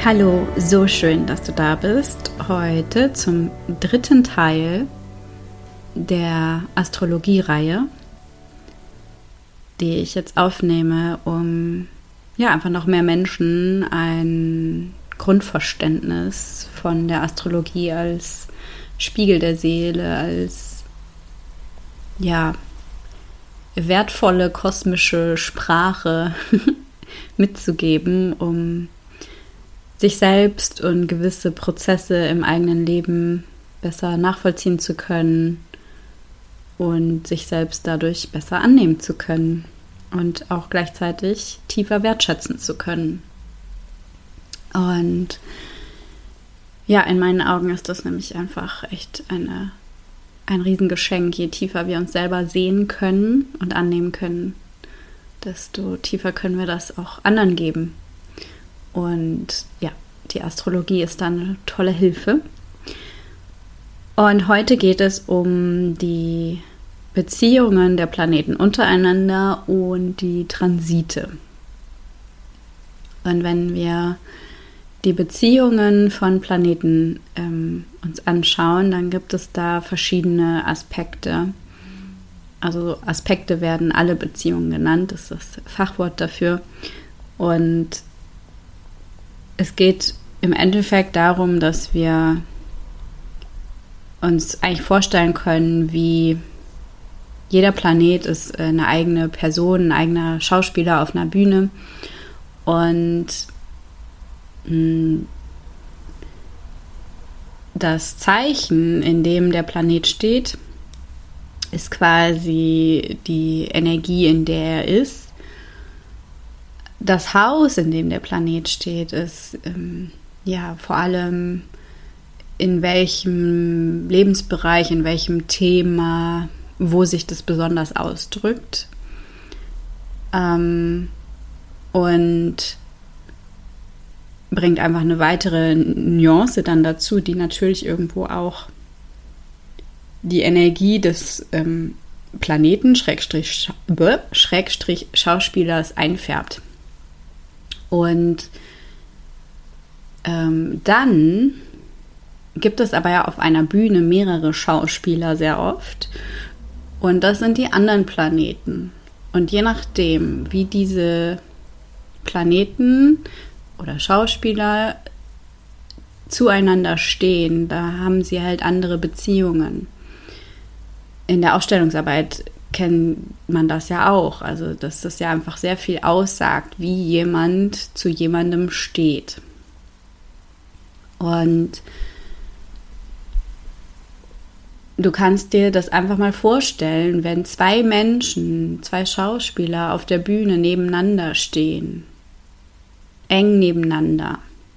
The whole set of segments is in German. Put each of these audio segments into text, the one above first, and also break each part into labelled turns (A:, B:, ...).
A: Hallo, so schön, dass du da bist. Heute zum 3. Teil der Astrologie-Reihe, die ich jetzt aufnehme, um einfach noch mehr Menschen ein Grundverständnis von der Astrologie als Spiegel der Seele, als wertvolle kosmische Sprache mitzugeben, um sich selbst und gewisse Prozesse im eigenen Leben besser nachvollziehen zu können und sich selbst dadurch besser annehmen zu können und auch gleichzeitig tiefer wertschätzen zu können. Und in meinen Augen ist das nämlich einfach echt ein Riesengeschenk. Je tiefer wir uns selber sehen können und annehmen können, desto tiefer können wir das auch anderen geben. Und die Astrologie ist da eine tolle Hilfe. Und heute geht es um die Beziehungen der Planeten untereinander und die Transite. Und wenn wir die Beziehungen von Planeten uns anschauen, dann gibt es da verschiedene Aspekte. Also Aspekte werden alle Beziehungen genannt, das ist das Fachwort dafür. Und es geht im Endeffekt darum, dass wir uns eigentlich vorstellen können, wie jeder Planet ist eine eigene Person, ein eigener Schauspieler auf einer Bühne. Und das Zeichen, in dem der Planet steht, ist quasi die Energie, in der er ist. Das Haus, in dem der Planet steht, ist vor allem in welchem Lebensbereich, in welchem Thema, wo sich das besonders ausdrückt. Und bringt einfach eine weitere Nuance dann dazu, die natürlich irgendwo auch die Energie des Planeten Schrägstrich Schauspielers einfärbt. Und dann gibt es aber ja auf einer Bühne mehrere Schauspieler sehr oft. Und das sind die anderen Planeten. Und je nachdem, wie diese Planeten oder Schauspieler zueinander stehen, da haben sie halt andere Beziehungen. In der Aufstellungsarbeit kennt man das ja auch. Also, dass das ja einfach sehr viel aussagt, wie jemand zu jemandem steht. Und du kannst dir das einfach mal vorstellen, wenn zwei Menschen, zwei Schauspieler auf der Bühne nebeneinander stehen, eng nebeneinander,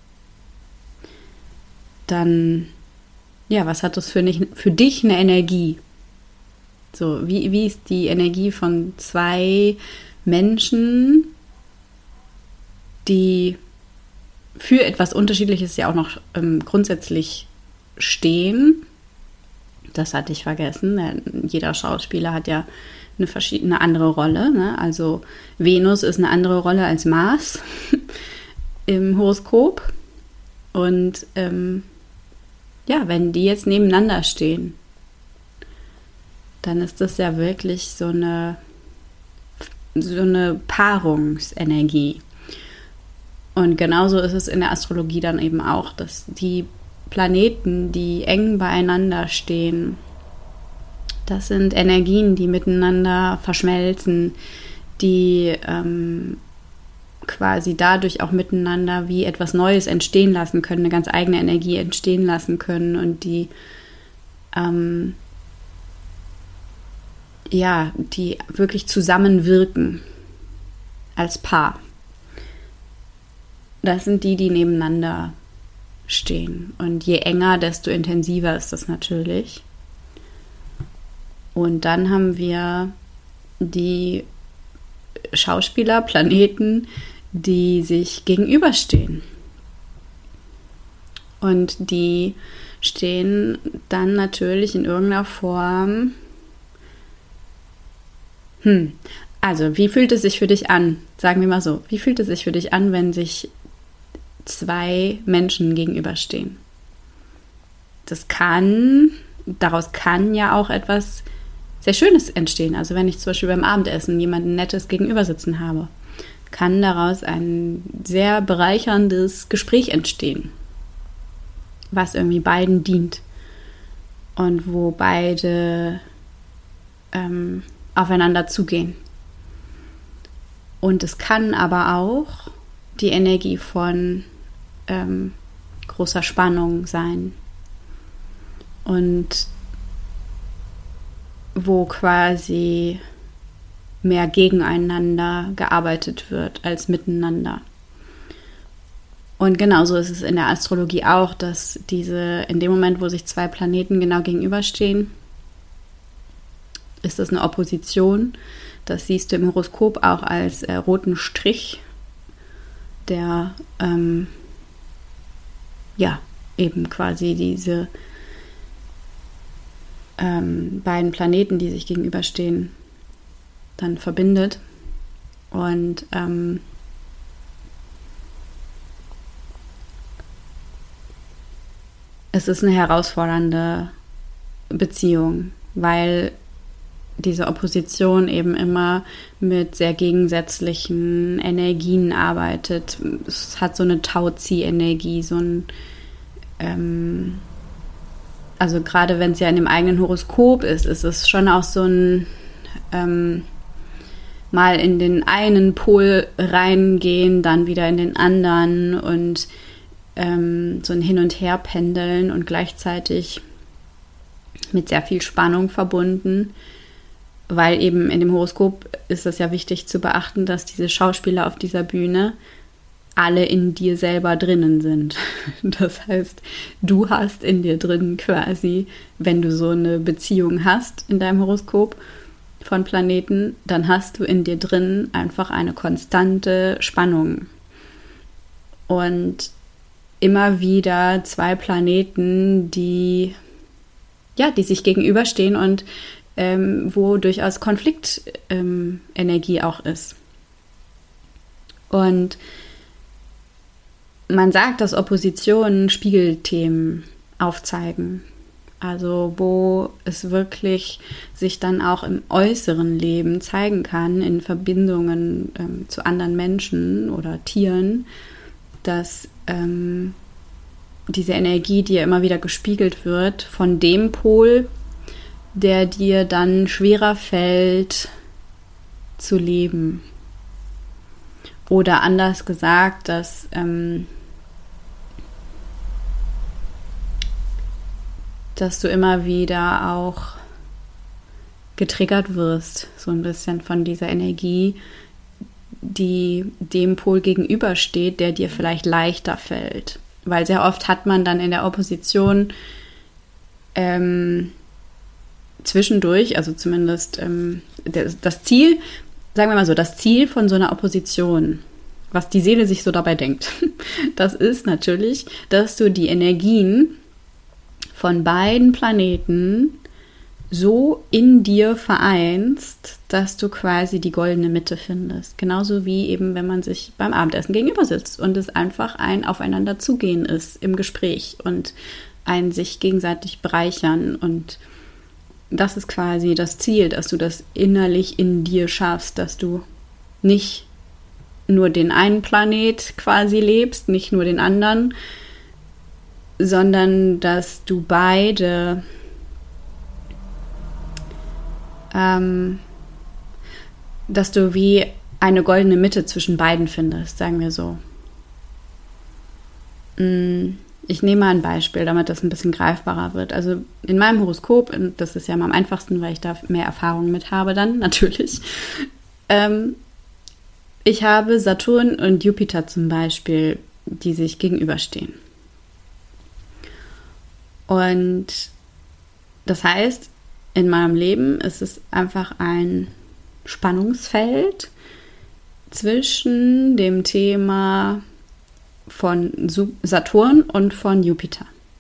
A: dann, was hat das für dich eine Energie? So, wie ist die Energie von zwei Menschen, die für etwas Unterschiedliches ja auch noch grundsätzlich stehen? Das hatte ich vergessen. Jeder Schauspieler hat ja eine andere Rolle. Ne? Also Venus ist eine andere Rolle als Mars im Horoskop. Und wenn die jetzt nebeneinander stehen, dann ist das ja wirklich so eine Paarungsenergie. Und genauso ist es in der Astrologie dann eben auch, dass die Planeten, die eng beieinander stehen, das sind Energien, die miteinander verschmelzen, die quasi dadurch auch miteinander wie etwas Neues entstehen lassen können, eine ganz eigene Energie entstehen lassen können und die die wirklich zusammenwirken als Paar. Das sind die nebeneinander stehen. Und je enger, desto intensiver ist das natürlich. Und dann haben wir die Schauspieler, Planeten, die sich gegenüberstehen. Und die stehen dann natürlich in irgendeiner Form. Also, wie fühlt es sich für dich an? Sagen wir mal so, wie fühlt es sich für dich an, wenn sich zwei Menschen gegenüberstehen. Daraus kann ja auch etwas sehr Schönes entstehen. Also wenn ich zum Beispiel beim Abendessen jemanden Nettes gegenüber sitzen habe, kann daraus ein sehr bereicherndes Gespräch entstehen, was irgendwie beiden dient und wo beide aufeinander zugehen. Und es kann aber auch die Energie von großer Spannung sein und wo quasi mehr gegeneinander gearbeitet wird als miteinander. Und genauso ist es in der Astrologie auch, dass in dem Moment, wo sich zwei Planeten genau gegenüberstehen, ist das eine Opposition. Das siehst du im Horoskop auch als roten Strich, der eben quasi diese beiden Planeten, die sich gegenüberstehen, dann verbindet. Und es ist eine herausfordernde Beziehung, weil diese Opposition eben immer mit sehr gegensätzlichen Energien arbeitet. Es hat so eine Tauzieh-Energie, so ein also gerade wenn es ja in dem eigenen Horoskop ist es schon auch so ein mal in den einen Pol reingehen, dann wieder in den anderen und so ein Hin- und Her-Pendeln und gleichzeitig mit sehr viel Spannung verbunden, weil eben in dem Horoskop ist es ja wichtig zu beachten, dass diese Schauspieler auf dieser Bühne alle in dir selber drinnen sind. Das heißt, du hast in dir drin quasi, wenn du so eine Beziehung hast in deinem Horoskop von Planeten, dann hast du in dir drin einfach eine konstante Spannung. Und immer wieder zwei Planeten, die sich gegenüberstehen und wo durchaus Konfliktenergie auch ist. Und man sagt, dass Oppositionen Spiegelthemen aufzeigen. Also wo es wirklich sich dann auch im äußeren Leben zeigen kann, in Verbindungen zu anderen Menschen oder Tieren, dass diese Energie dir immer wieder gespiegelt wird von dem Pol, der dir dann schwerer fällt zu leben. Oder anders gesagt, dass du immer wieder auch getriggert wirst, so ein bisschen von dieser Energie, die dem Pol gegenübersteht, der dir vielleicht leichter fällt. Weil sehr oft hat man dann in der Opposition zwischendurch, also zumindest das Ziel, sagen wir mal so, das Ziel von so einer Opposition, was die Seele sich so dabei denkt, das ist natürlich, dass du die Energien von beiden Planeten so in dir vereinst, dass du quasi die goldene Mitte findest. Genauso wie eben, wenn man sich beim Abendessen gegenüber sitzt und es einfach ein Aufeinander zugehen ist im Gespräch und ein sich gegenseitig bereichern. Und das ist quasi das Ziel, dass du das innerlich in dir schaffst, dass du nicht nur den einen Planet quasi lebst, nicht nur den anderen, sondern dass du beide dass du wie eine goldene Mitte zwischen beiden findest, sagen wir so. Ich nehme mal ein Beispiel, damit das ein bisschen greifbarer wird. Also in meinem Horoskop, und das ist ja am einfachsten, weil ich da mehr Erfahrung mit habe dann, natürlich. Ich habe Saturn und Jupiter zum Beispiel, die sich gegenüberstehen. Und das heißt, in meinem Leben ist es einfach ein Spannungsfeld zwischen dem Thema von Saturn und von Jupiter.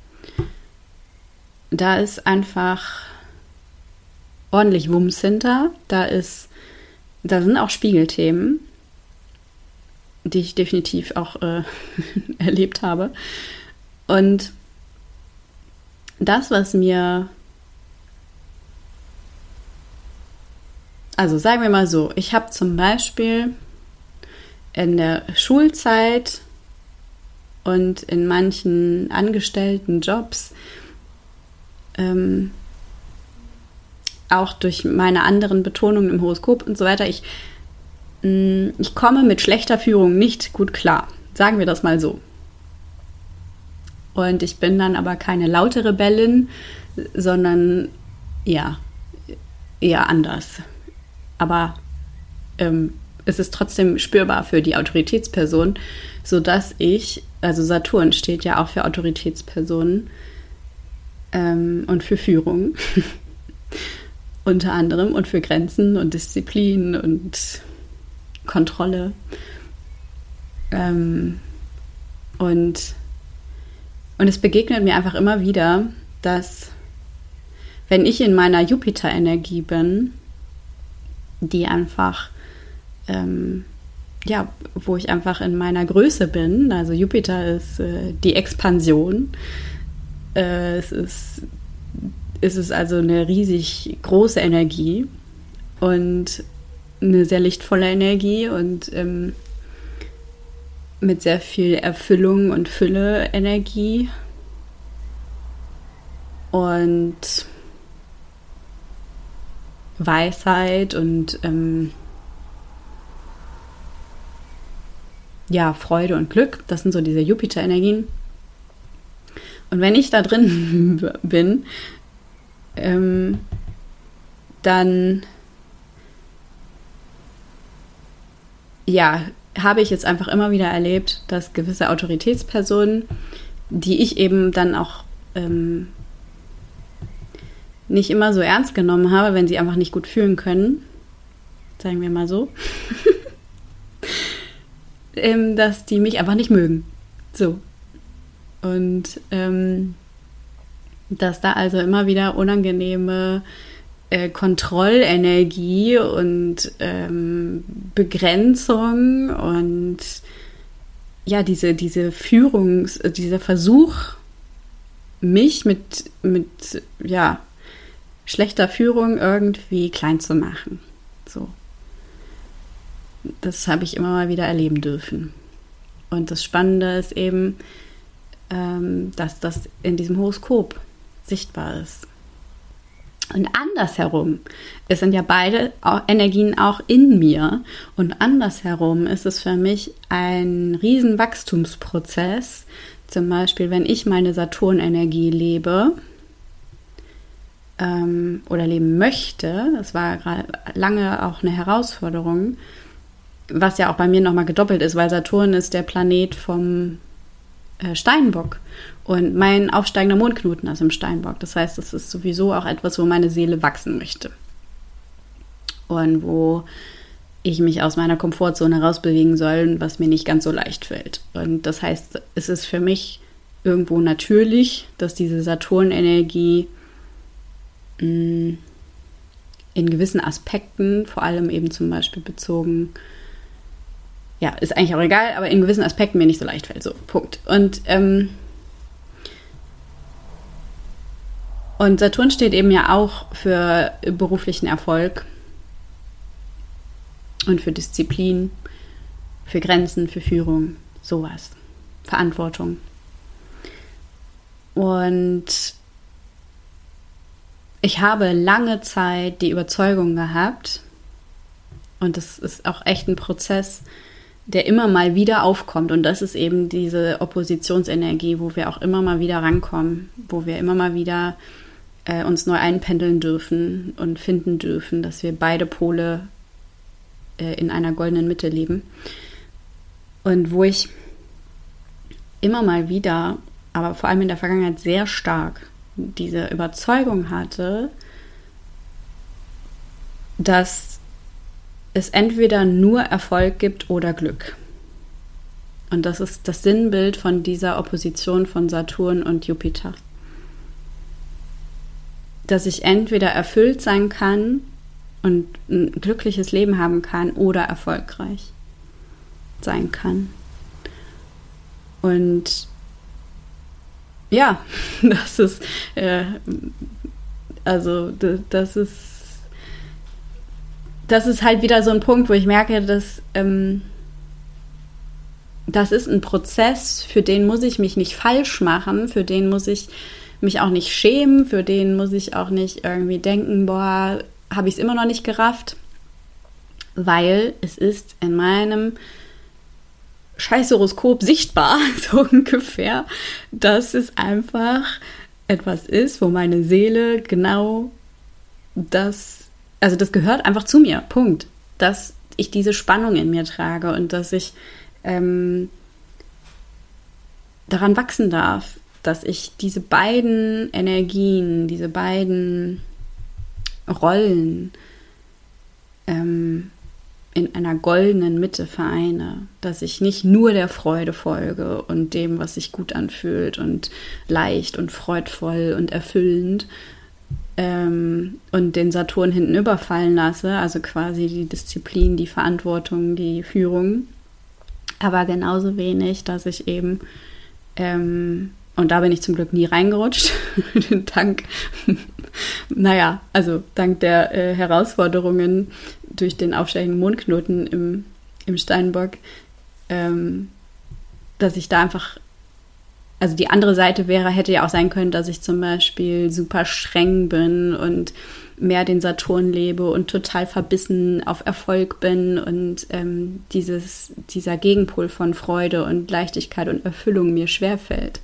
A: Da ist einfach ordentlich Wumms hinter. Da sind auch Spiegelthemen. die ich definitiv auch erlebt habe. Und das, was mir, also sagen wir mal so, ich habe zum Beispiel in der Schulzeit und in manchen angestellten Jobs auch durch meine anderen Betonungen im Horoskop und so weiter, ich komme mit schlechter Führung nicht gut klar. Sagen wir das mal so. Und ich bin dann aber keine laute Rebellin, sondern ja, eher anders. Aber es ist trotzdem spürbar für die Autoritätsperson, sodass also Saturn steht ja auch für Autoritätspersonen und für Führung unter anderem und für Grenzen und Disziplin und Kontrolle. Und es begegnet mir einfach immer wieder, dass wenn ich in meiner Jupiter-Energie bin, die einfach, wo ich einfach in meiner Größe bin, also Jupiter ist die Expansion, es ist also eine riesig große Energie und eine sehr lichtvolle Energie und mit sehr viel Erfüllung und Fülle Energie und Weisheit und Freude und Glück. Das sind so diese Jupiter-Energien. Und wenn ich da drin bin, dann habe ich jetzt einfach immer wieder erlebt, dass gewisse Autoritätspersonen, die ich eben dann auch nicht immer so ernst genommen habe, wenn sie einfach nicht gut fühlen können, sagen wir mal so, dass die mich einfach nicht mögen. So. Und dass da also immer wieder unangenehme Kontrollenergie und Begrenzung und diese dieser Versuch, mich mit schlechter Führung irgendwie klein zu machen. So. Das habe ich immer mal wieder erleben dürfen. Und das Spannende ist eben, dass das in diesem Horoskop sichtbar ist. Und andersherum, es sind ja beide Energien auch in mir. Und andersherum ist es für mich ein riesen Wachstumsprozess. Zum Beispiel, wenn ich meine Saturn-Energie lebe oder leben möchte, das war lange auch eine Herausforderung, was ja auch bei mir nochmal gedoppelt ist, weil Saturn ist der Planet vom Steinbock und mein aufsteigender Mondknoten ist im Steinbock. Das heißt, es ist sowieso auch etwas, wo meine Seele wachsen möchte und wo ich mich aus meiner Komfortzone rausbewegen soll, was mir nicht ganz so leicht fällt. Und das heißt, es ist für mich irgendwo natürlich, dass diese Saturn-Energie in gewissen Aspekten, vor allem eben zum Beispiel bezogen, ist eigentlich auch egal, aber in gewissen Aspekten mir nicht so leicht fällt. So, Punkt. Und Saturn steht eben ja auch für beruflichen Erfolg und für Disziplin, für Grenzen, für Führung, sowas. Verantwortung. Und ich habe lange Zeit die Überzeugung gehabt, und das ist auch echt ein Prozess, der immer mal wieder aufkommt. Und das ist eben diese Oppositionsenergie, wo wir auch immer mal wieder rankommen, wo wir immer mal wieder uns neu einpendeln dürfen und finden dürfen, dass wir beide Pole in einer goldenen Mitte leben. Und wo ich immer mal wieder, aber vor allem in der Vergangenheit sehr stark diese Überzeugung hatte, dass es entweder nur Erfolg gibt oder Glück. Und das ist das Sinnbild von dieser Opposition von Saturn und Jupiter. Dass ich entweder erfüllt sein kann und ein glückliches Leben haben kann oder erfolgreich. sein kann. Und ja, das ist, das ist halt wieder so ein Punkt, wo ich merke, dass das ist ein Prozess, für den muss ich mich nicht falsch machen, für den muss ich mich auch nicht schämen, für den muss ich auch nicht irgendwie denken, boah, habe ich es immer noch nicht gerafft, weil es ist in meinem Scheiß-Horoskop sichtbar, so ungefähr, dass es einfach etwas ist, wo meine Seele genau das gehört einfach zu mir, Punkt. Dass ich diese Spannung in mir trage und dass ich daran wachsen darf, dass ich diese beiden Energien, diese beiden Rollen in einer goldenen Mitte vereine, dass ich nicht nur der Freude folge und dem, was sich gut anfühlt und leicht und freudvoll und erfüllend und den Saturn hinten überfallen lasse, also quasi die Disziplin, die Verantwortung, die Führung, aber genauso wenig, dass ich eben und da bin ich zum Glück nie reingerutscht, dank der Herausforderungen durch den aufsteigenden Mondknoten im Steinbock, dass ich da einfach, also die andere Seite hätte ja auch sein können, dass ich zum Beispiel super streng bin und mehr den Saturn lebe und total verbissen auf Erfolg bin und dieser Gegenpol von Freude und Leichtigkeit und Erfüllung mir schwerfällt.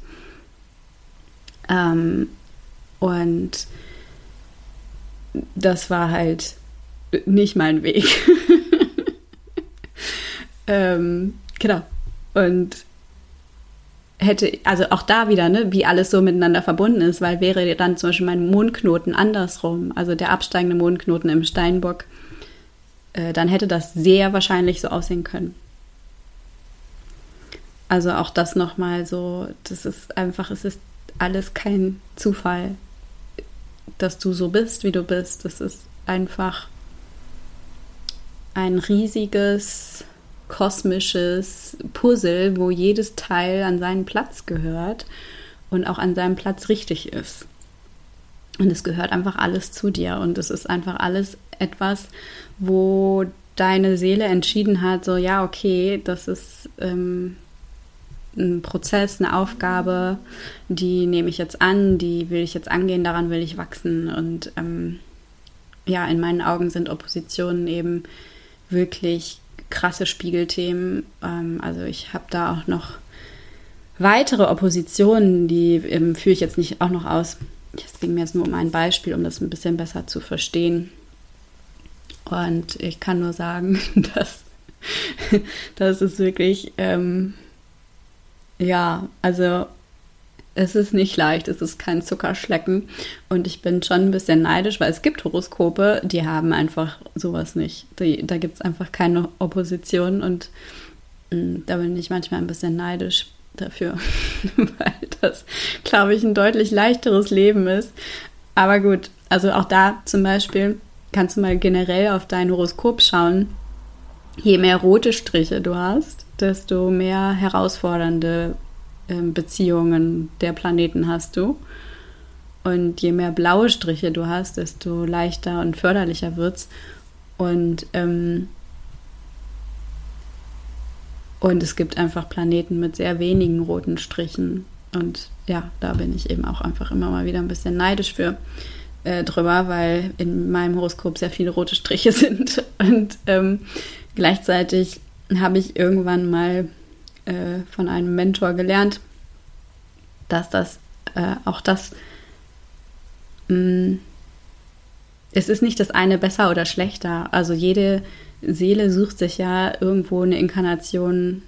A: Und das war halt nicht mein Weg. Genau. Und also auch da wieder, ne, wie alles so miteinander verbunden ist, weil wäre dann zum Beispiel mein Mondknoten andersrum, also der absteigende Mondknoten im Steinbock, dann hätte das sehr wahrscheinlich so aussehen können. Also auch das nochmal so, das ist einfach, es ist alles kein Zufall, dass du so bist, wie du bist. Das ist einfach ein riesiges kosmisches Puzzle, wo jedes Teil an seinen Platz gehört und auch an seinem Platz richtig ist. Und es gehört einfach alles zu dir und es ist einfach alles etwas, wo deine Seele entschieden hat, so ja, okay, das ist ein Prozess, eine Aufgabe, die nehme ich jetzt an, die will ich jetzt angehen, daran will ich wachsen. Und in meinen Augen sind Oppositionen eben wirklich krasse Spiegelthemen. Also ich habe da auch noch weitere Oppositionen, die führe ich jetzt nicht auch noch aus. Es ging mir jetzt nur um ein Beispiel, um das ein bisschen besser zu verstehen. Und ich kann nur sagen, dass es wirklich also es ist nicht leicht, es ist kein Zuckerschlecken und ich bin schon ein bisschen neidisch, weil es gibt Horoskope, die haben einfach sowas nicht. Da gibt es einfach keine Opposition und da bin ich manchmal ein bisschen neidisch dafür, weil das, glaube ich, ein deutlich leichteres Leben ist. Aber gut, also auch da zum Beispiel kannst du mal generell auf dein Horoskop schauen. Je mehr rote Striche du hast, desto mehr herausfordernde Beziehungen der Planeten hast du. Und je mehr blaue Striche du hast, desto leichter und förderlicher wird's. Und es gibt einfach Planeten mit sehr wenigen roten Strichen. Und ja, da bin ich eben auch einfach immer mal wieder ein bisschen neidisch drüber, weil in meinem Horoskop sehr viele rote Striche sind. Und gleichzeitig habe ich irgendwann mal von einem Mentor gelernt, dass es ist nicht das eine besser oder schlechter. Also jede Seele sucht sich ja irgendwo eine Inkarnation,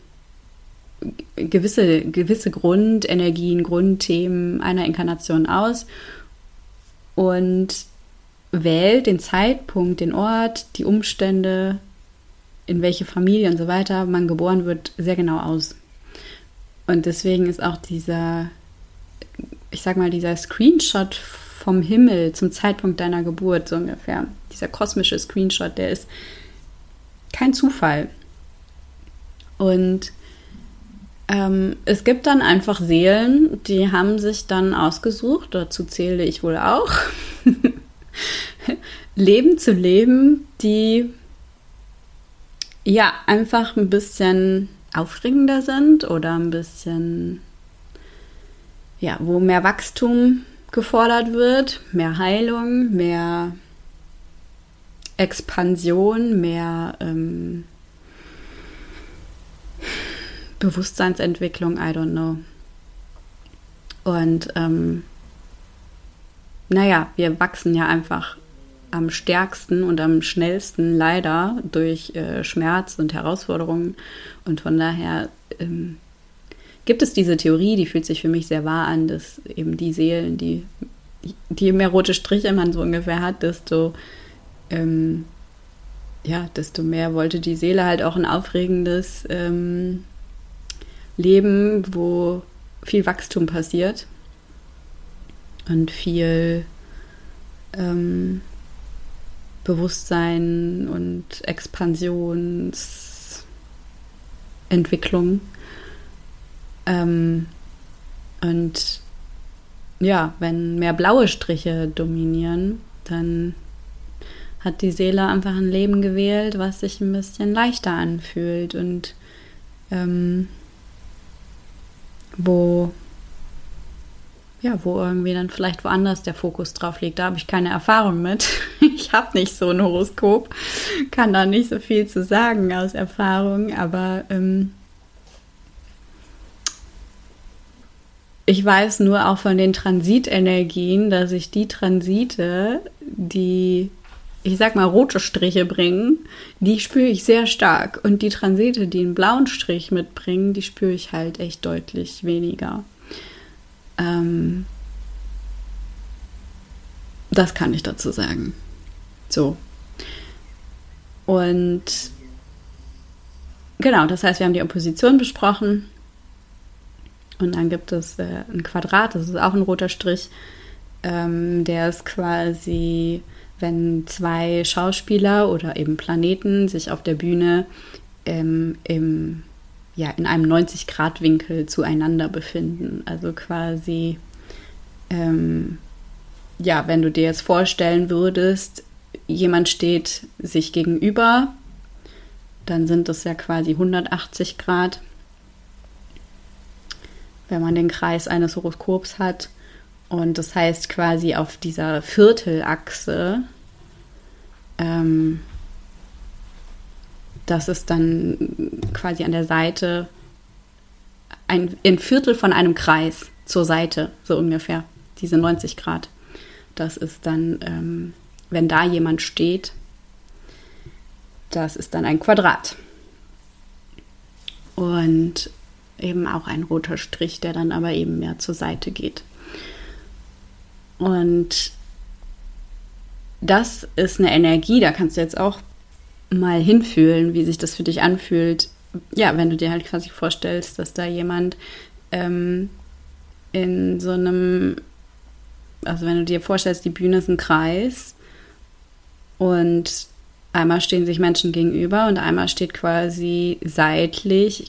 A: gewisse Grundenergien, Grundthemen einer Inkarnation aus und wählt den Zeitpunkt, den Ort, die Umstände, in welche Familie und so weiter man geboren wird, sehr genau aus. Und deswegen ist auch dieser Screenshot vom Himmel zum Zeitpunkt deiner Geburt, so ungefähr, dieser kosmische Screenshot, der ist kein Zufall. Und es gibt dann einfach Seelen, die haben sich dann ausgesucht, dazu zähle ich wohl auch, Leben zu leben, die ja einfach ein bisschen aufregender sind oder ein bisschen, ja, wo mehr Wachstum gefordert wird, mehr Heilung, mehr Expansion, mehr Bewusstseinsentwicklung, I don't know. Und naja, wir wachsen ja einfach am stärksten und am schnellsten leider durch Schmerz und Herausforderungen. Und von daher gibt es diese Theorie, die fühlt sich für mich sehr wahr an, dass eben die Seelen, je mehr rote Striche man so ungefähr hat, desto mehr wollte die Seele halt auch ein aufregendes Leben, wo viel Wachstum passiert und viel Bewusstsein und Expansionsentwicklung. Und ja, wenn mehr blaue Striche dominieren, dann hat die Seele einfach ein Leben gewählt, was sich ein bisschen leichter anfühlt und wo irgendwie dann vielleicht woanders der Fokus drauf liegt. Da habe ich keine Erfahrung mit. Ich habe nicht so ein Horoskop, kann da nicht so viel zu sagen aus Erfahrung, aber ich weiß nur auch von den Transitenergien, dass ich die Transite, die, ich sag mal, rote Striche bringen, die spüre ich sehr stark. Und die Transite, die einen blauen Strich mitbringen, die spüre ich halt echt deutlich weniger. Das kann ich dazu sagen. So. Und genau, das heißt, wir haben die Opposition besprochen. Und dann gibt es ein Quadrat, das ist auch ein roter Strich. Der ist quasi, wenn zwei Schauspieler oder eben Planeten sich auf der Bühne in einem 90-Grad-Winkel zueinander befinden. Also quasi, wenn du dir jetzt vorstellen würdest, jemand steht sich gegenüber, dann sind das ja quasi 180 Grad. Wenn man den Kreis eines Horoskops hat. Und das heißt quasi auf dieser Viertelachse, das ist dann quasi an der Seite ein Viertel von einem Kreis zur Seite, so ungefähr, diese 90 Grad. Das ist dann, wenn da jemand steht, das ist dann ein Quadrat. Und eben auch ein roter Strich, der dann aber eben mehr zur Seite geht. Und das ist eine Energie, da kannst du jetzt auch mal hinfühlen, wie sich das für dich anfühlt. Ja, wenn du dir halt quasi vorstellst, dass da jemand in so einem, also wenn du dir vorstellst, die Bühne ist ein Kreis und einmal stehen sich Menschen gegenüber und einmal steht quasi seitlich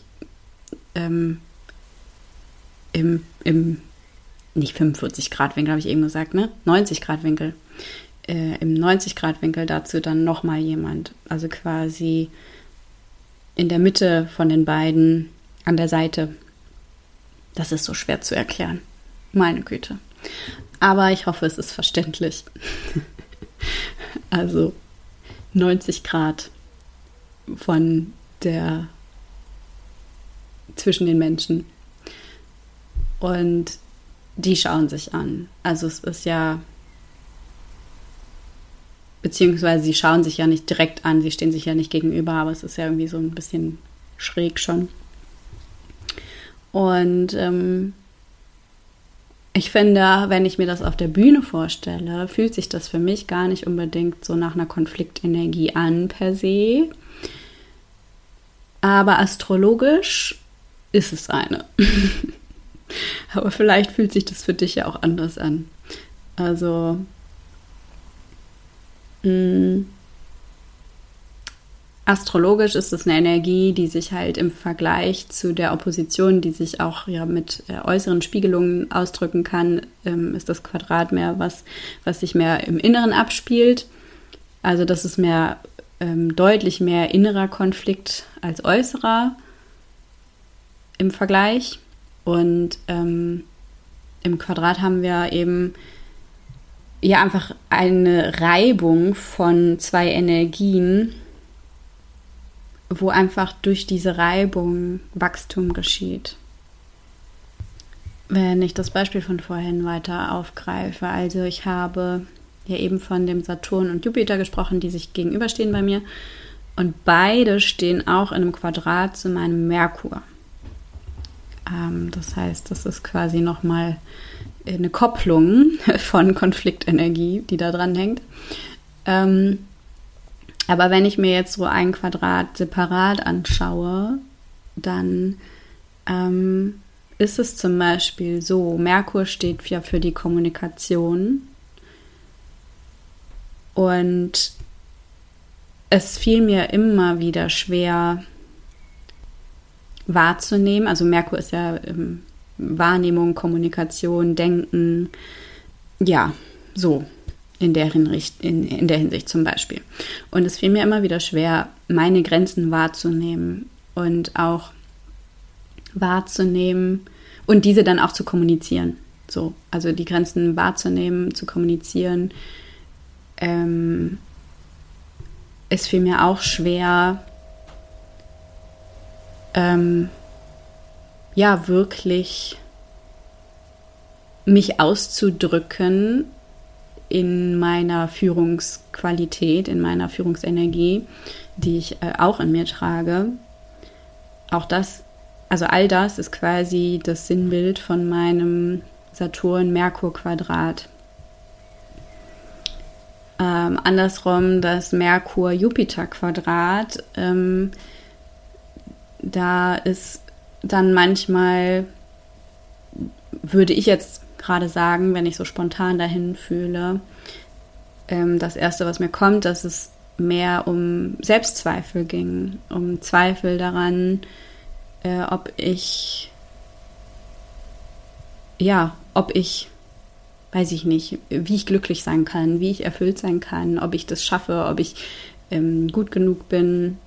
A: im nicht 45 Grad Winkel, habe ich eben gesagt, ne? 90 Grad Winkel. Im 90 Grad Winkel dazu dann nochmal jemand. Also quasi in der Mitte von den beiden an der Seite. Das ist so schwer zu erklären. Meine Güte. Aber ich hoffe, es ist verständlich. Also 90 Grad von der zwischen den Menschen. Und die schauen sich an. Also es ist ja, beziehungsweise sie schauen sich ja nicht direkt an, sie stehen sich ja nicht gegenüber, aber es ist ja irgendwie so ein bisschen schräg schon. Und ich finde, wenn ich mir das auf der Bühne vorstelle, fühlt sich das für mich gar nicht unbedingt so nach einer Konfliktenergie an per se. Aber astrologisch ist es eine. Aber vielleicht fühlt sich das für dich ja auch anders an. Also astrologisch ist es eine Energie, die sich halt im Vergleich zu der Opposition, die sich auch ja mit äußeren Spiegelungen ausdrücken kann, ist das Quadrat mehr was sich mehr im Inneren abspielt. Also das ist mehr deutlich mehr innerer Konflikt als äußerer im Vergleich. Und im Quadrat haben wir eben ja einfach eine Reibung von zwei Energien, wo einfach durch diese Reibung Wachstum geschieht. Wenn ich das Beispiel von vorhin weiter aufgreife, also ich habe ja eben von dem Saturn und Jupiter gesprochen, die sich gegenüberstehen bei mir, und beide stehen auch in einem Quadrat zu meinem Merkur. Das heißt, das ist quasi nochmal eine Kopplung von Konfliktenergie, die da dran hängt. Aber wenn ich mir jetzt so ein Quadrat separat anschaue, dann ist es zum Beispiel so, Merkur steht ja für die Kommunikation und es fiel mir immer wieder schwer wahrzunehmen. Also Merkur ist ja Wahrnehmung, Kommunikation, Denken, ja, so. In der Hinsicht zum Beispiel. Und es fiel mir immer wieder schwer, meine Grenzen wahrzunehmen und auch wahrzunehmen und diese dann auch zu kommunizieren. So, also die Grenzen wahrzunehmen, zu kommunizieren. Es fiel mir auch schwer, ja, wirklich mich auszudrücken in meiner Führungsqualität, in meiner Führungsenergie, die ich auch in mir trage. Auch das, also all das ist quasi das Sinnbild von meinem Saturn-Merkur-Quadrat. Andersrum das Merkur-Jupiter-Quadrat, da ist dann manchmal, würde ich jetzt gerade sagen, wenn ich so spontan dahin fühle, das Erste, was mir kommt, dass es mehr um Selbstzweifel ging, um Zweifel daran, ob ich, weiß ich nicht, wie ich glücklich sein kann, wie ich erfüllt sein kann, ob ich das schaffe, ob ich gut genug bin.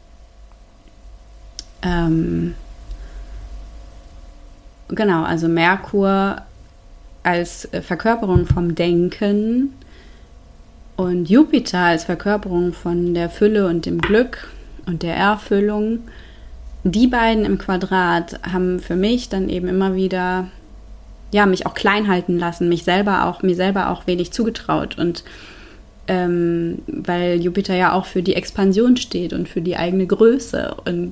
A: Genau, also Merkur als Verkörperung vom Denken und Jupiter als Verkörperung von der Fülle und dem Glück und der Erfüllung. Die beiden im Quadrat haben für mich dann eben immer wieder, ja, mich auch klein halten lassen, mir selber auch wenig zugetraut. Und weil Jupiter ja auch für die Expansion steht und für die eigene Größe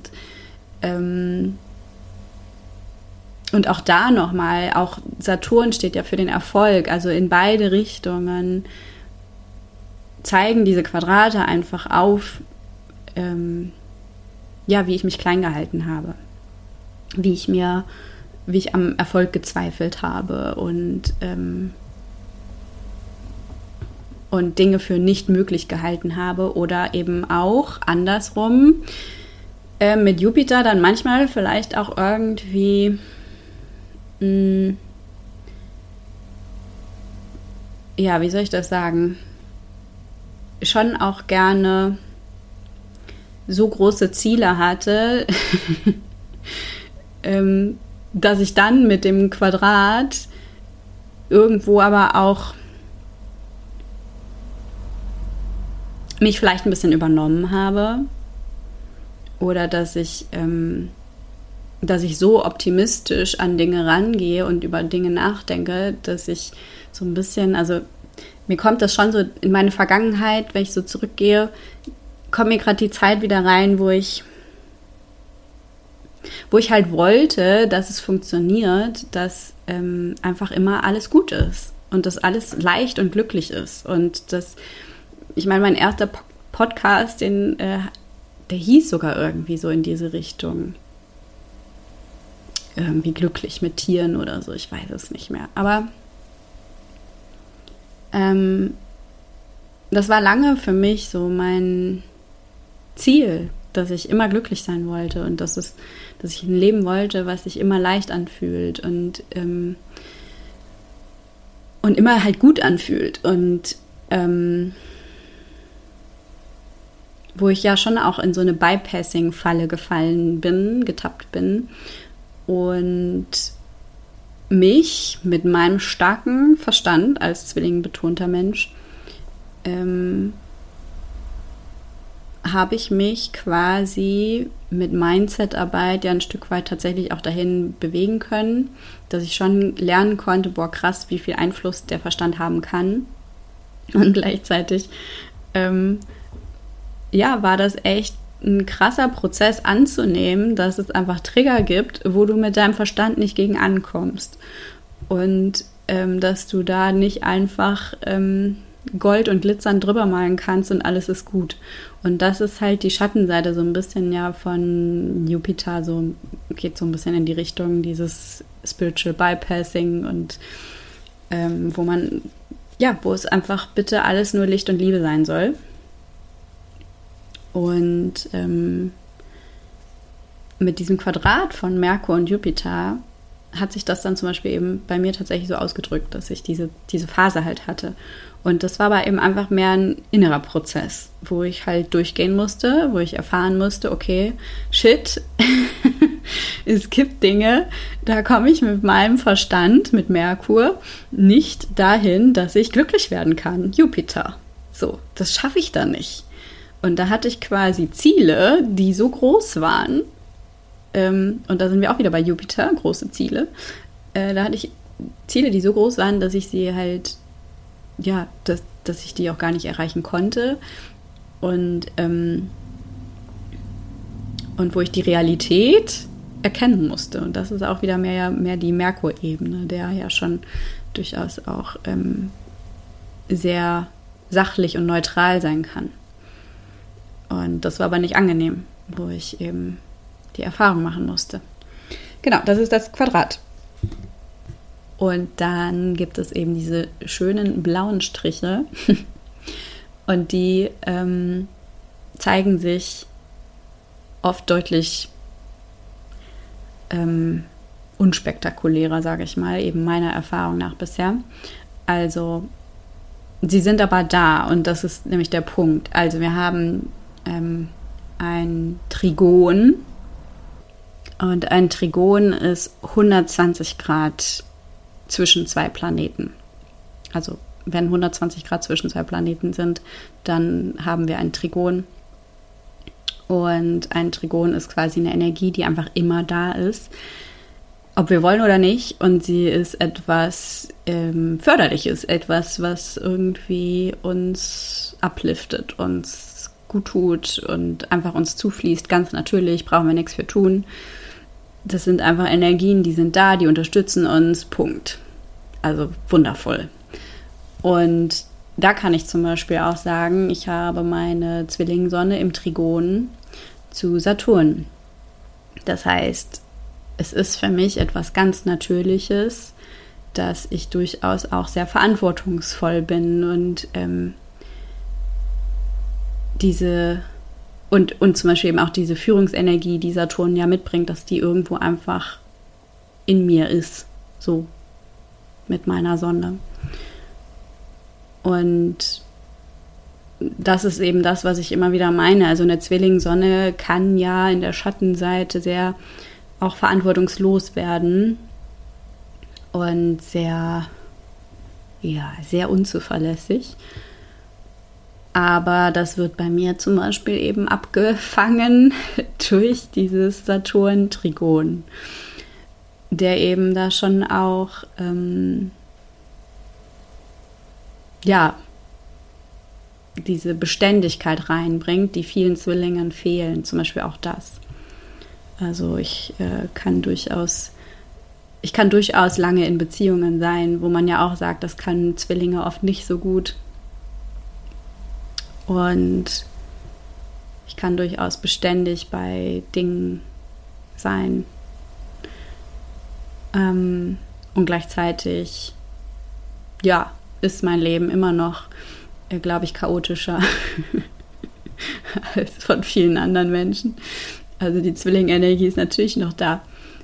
A: und auch da nochmal, auch Saturn steht ja für den Erfolg, also in beide Richtungen zeigen diese Quadrate einfach auf, wie ich mich klein gehalten habe, wie ich am Erfolg gezweifelt habe und Dinge für nicht möglich gehalten habe oder eben auch andersrum mit Jupiter dann manchmal vielleicht auch irgendwie wie soll ich das sagen, schon auch gerne so große Ziele hatte, dass ich dann mit dem Quadrat irgendwo aber auch mich vielleicht ein bisschen übernommen habe oder dass ich so optimistisch an Dinge rangehe und über Dinge nachdenke, dass ich so ein bisschen, also mir kommt das schon so in meine Vergangenheit, wenn ich so zurückgehe, kommt mir gerade die Zeit wieder rein, wo ich halt wollte, dass es funktioniert, dass einfach immer alles gut ist und dass alles leicht und glücklich ist. Und das, ich meine, mein erster Podcast, der hieß sogar irgendwie so in diese Richtung. Irgendwie glücklich mit Tieren oder so, ich weiß es nicht mehr. Aber das war lange für mich so mein Ziel, dass ich immer glücklich sein wollte und dass ich ein Leben wollte, was sich immer leicht anfühlt und immer halt gut anfühlt. Und wo ich ja schon auch in so eine Bypassing-Falle getappt bin und mich mit meinem starken Verstand als zwillingbetonter Mensch habe ich mich quasi mit Mindset-Arbeit ja ein Stück weit tatsächlich auch dahin bewegen können, dass ich schon lernen konnte, boah krass, wie viel Einfluss der Verstand haben kann. Und gleichzeitig war das echt ein krasser Prozess anzunehmen, dass es einfach Trigger gibt, wo du mit deinem Verstand nicht gegen ankommst. Und dass du da nicht einfach Gold und Glitzern drüber malen kannst und alles ist gut. Und das ist halt die Schattenseite so ein bisschen ja von Jupiter, so geht so ein bisschen in die Richtung dieses Spiritual Bypassing und wo es einfach bitte alles nur Licht und Liebe sein soll. Und mit diesem Quadrat von Merkur und Jupiter hat sich das dann zum Beispiel eben bei mir tatsächlich so ausgedrückt, dass ich diese Phase halt hatte. Und das war aber eben einfach mehr ein innerer Prozess, wo ich halt durchgehen musste, wo ich erfahren musste, okay, shit, es gibt Dinge, da komme ich mit meinem Verstand, mit Merkur, nicht dahin, dass ich glücklich werden kann. Jupiter. So, das schaffe ich dann nicht. Und da hatte ich quasi Ziele, die so groß waren, und da sind wir auch wieder bei Jupiter, große Ziele. Da hatte ich Ziele, die so groß waren, dass ich sie halt, dass ich die auch gar nicht erreichen konnte. Und wo ich die Realität erkennen musste. Und das ist auch wieder mehr die Merkur-Ebene, der ja schon durchaus auch sehr sachlich und neutral sein kann. Und das war aber nicht angenehm, wo ich eben die Erfahrung machen musste. Genau, das ist das Quadrat. Und dann gibt es eben diese schönen blauen Striche. Und die zeigen sich oft deutlich unspektakulärer, sage ich mal, eben meiner Erfahrung nach bisher. Also, sie sind aber da und das ist nämlich der Punkt. Also, wir haben ein Trigon. Und ein Trigon ist 120 Grad zwischen zwei Planeten. Also wenn 120 Grad zwischen zwei Planeten sind, dann haben wir ein Trigon. Und ein Trigon ist quasi eine Energie, die einfach immer da ist, ob wir wollen oder nicht. Und sie ist etwas Förderliches, etwas, was irgendwie uns upliftet, uns gut tut und einfach uns zufließt. Ganz natürlich, brauchen wir nichts für tun. Das sind einfach Energien, die sind da, die unterstützen uns, Punkt. Also wundervoll. Und da kann ich zum Beispiel auch sagen, ich habe meine Zwillingssonne im Trigon zu Saturn. Das heißt, es ist für mich etwas ganz Natürliches, dass ich durchaus auch sehr verantwortungsvoll bin und Und zum Beispiel eben auch diese Führungsenergie, die Saturn ja mitbringt, dass die irgendwo einfach in mir ist, so mit meiner Sonne. Und das ist eben das, was ich immer wieder meine. Also eine Zwillingssonne kann ja in der Schattenseite sehr auch verantwortungslos werden und sehr unzuverlässig. Aber das wird bei mir zum Beispiel eben abgefangen durch dieses Saturn-Trigon, der eben da schon auch, diese Beständigkeit reinbringt, die vielen Zwillingen fehlen, zum Beispiel auch das. Also ich kann durchaus lange in Beziehungen sein, wo man ja auch sagt, das kann Zwillinge oft nicht so gut. Und ich kann durchaus beständig bei Dingen sein. Und gleichzeitig, ist mein Leben immer noch, glaube ich, chaotischer als von vielen anderen Menschen. Also die Zwilling-Energie ist natürlich noch da.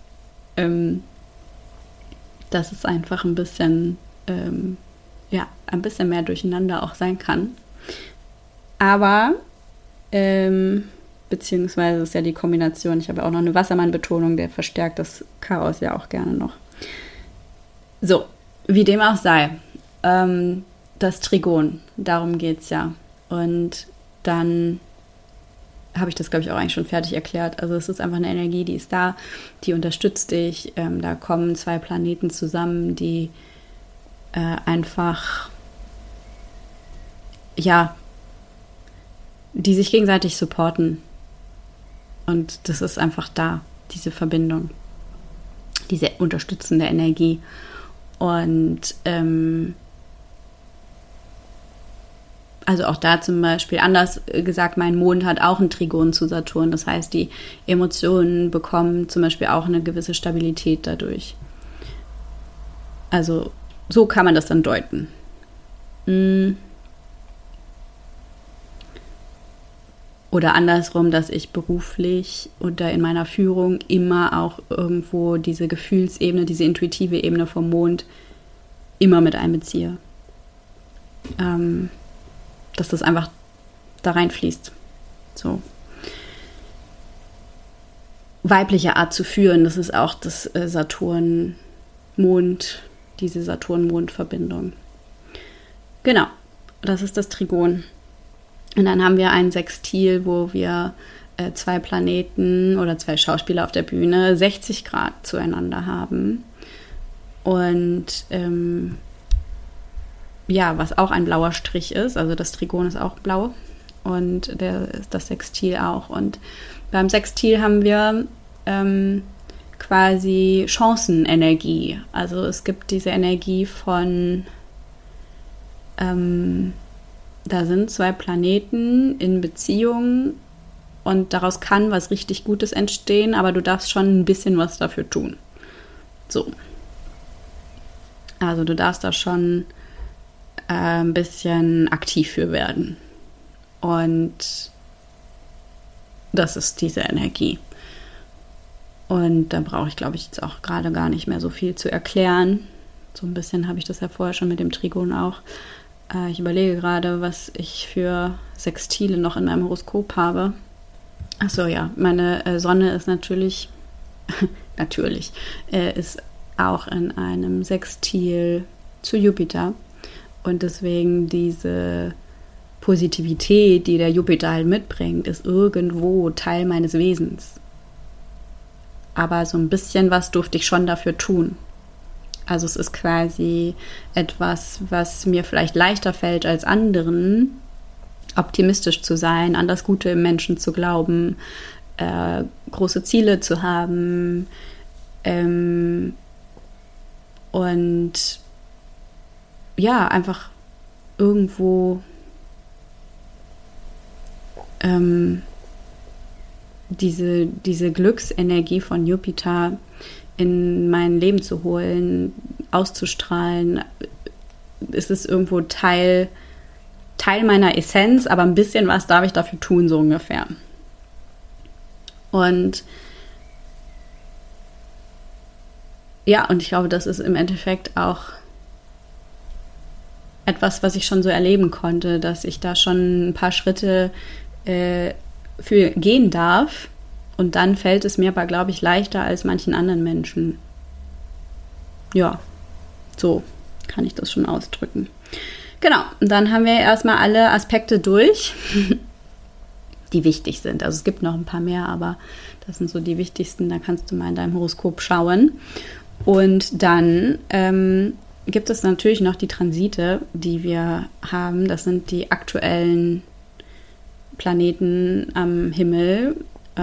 A: Dass es einfach ein bisschen, ein bisschen mehr durcheinander auch sein kann. Aber, beziehungsweise ist ja die Kombination, ich habe auch noch eine Wassermann-Betonung, der verstärkt das Chaos ja auch gerne noch. So, wie dem auch sei, das Trigon, darum geht es ja. Und dann habe ich das, glaube ich, auch eigentlich schon fertig erklärt. Also es ist einfach eine Energie, die ist da, die unterstützt dich. Da kommen zwei Planeten zusammen, die einfach, ja, die sich gegenseitig supporten. Und das ist einfach da, diese Verbindung, diese unterstützende Energie. Und also auch da zum Beispiel, anders gesagt, mein Mond hat auch ein Trigon zu Saturn. Das heißt, die Emotionen bekommen zum Beispiel auch eine gewisse Stabilität dadurch. Also so kann man das dann deuten. Oder andersrum, dass ich beruflich oder in meiner Führung immer auch irgendwo diese Gefühlsebene, diese intuitive Ebene vom Mond immer mit einbeziehe. Dass das einfach da reinfließt. So. Weibliche Art zu führen, das ist auch das Saturn-Mond, diese Saturn-Mond-Verbindung. Genau, das ist das Trigon. Und dann haben wir ein Sextil, wo wir zwei Planeten oder zwei Schauspieler auf der Bühne 60 Grad zueinander haben. Und was auch ein blauer Strich ist, also das Trigon ist auch blau und das Sextil auch. Und beim Sextil haben wir quasi Chancenenergie. Also es gibt diese Energie von, da sind zwei Planeten in Beziehung und daraus kann was richtig Gutes entstehen, aber du darfst schon ein bisschen was dafür tun. So. Also du darfst da schon ein bisschen aktiv für werden. Und das ist diese Energie. Und da brauche ich, glaube ich, jetzt auch gerade gar nicht mehr so viel zu erklären. So ein bisschen habe ich das ja vorher schon mit dem Trigon auch. Ich überlege gerade, was ich für Sextile noch in meinem Horoskop habe. Achso, ja, meine Sonne ist natürlich ist auch in einem Sextil zu Jupiter. Und deswegen diese Positivität, die der Jupiter halt mitbringt, ist irgendwo Teil meines Wesens. Aber so ein bisschen was durfte ich schon dafür tun. Also es ist quasi etwas, was mir vielleicht leichter fällt als anderen, optimistisch zu sein, an das Gute im Menschen zu glauben, große Ziele zu haben und ja, einfach irgendwo diese Glücksenergie von Jupiter in mein Leben zu holen, auszustrahlen. Es ist irgendwo Teil meiner Essenz, aber ein bisschen was darf ich dafür tun, so ungefähr. Und ja, und ich glaube, das ist im Endeffekt auch etwas, was ich schon so erleben konnte, dass ich da schon ein paar Schritte für gehen darf. Und dann fällt es mir aber, glaube ich, leichter als manchen anderen Menschen. Ja, so kann ich das schon ausdrücken. Genau, und dann haben wir erstmal alle Aspekte durch, die wichtig sind. Also es gibt noch ein paar mehr, aber das sind so die wichtigsten. Da kannst du mal in deinem Horoskop schauen. Und dann gibt es natürlich noch die Transite, die wir haben. Das sind die aktuellen Planeten am Himmel,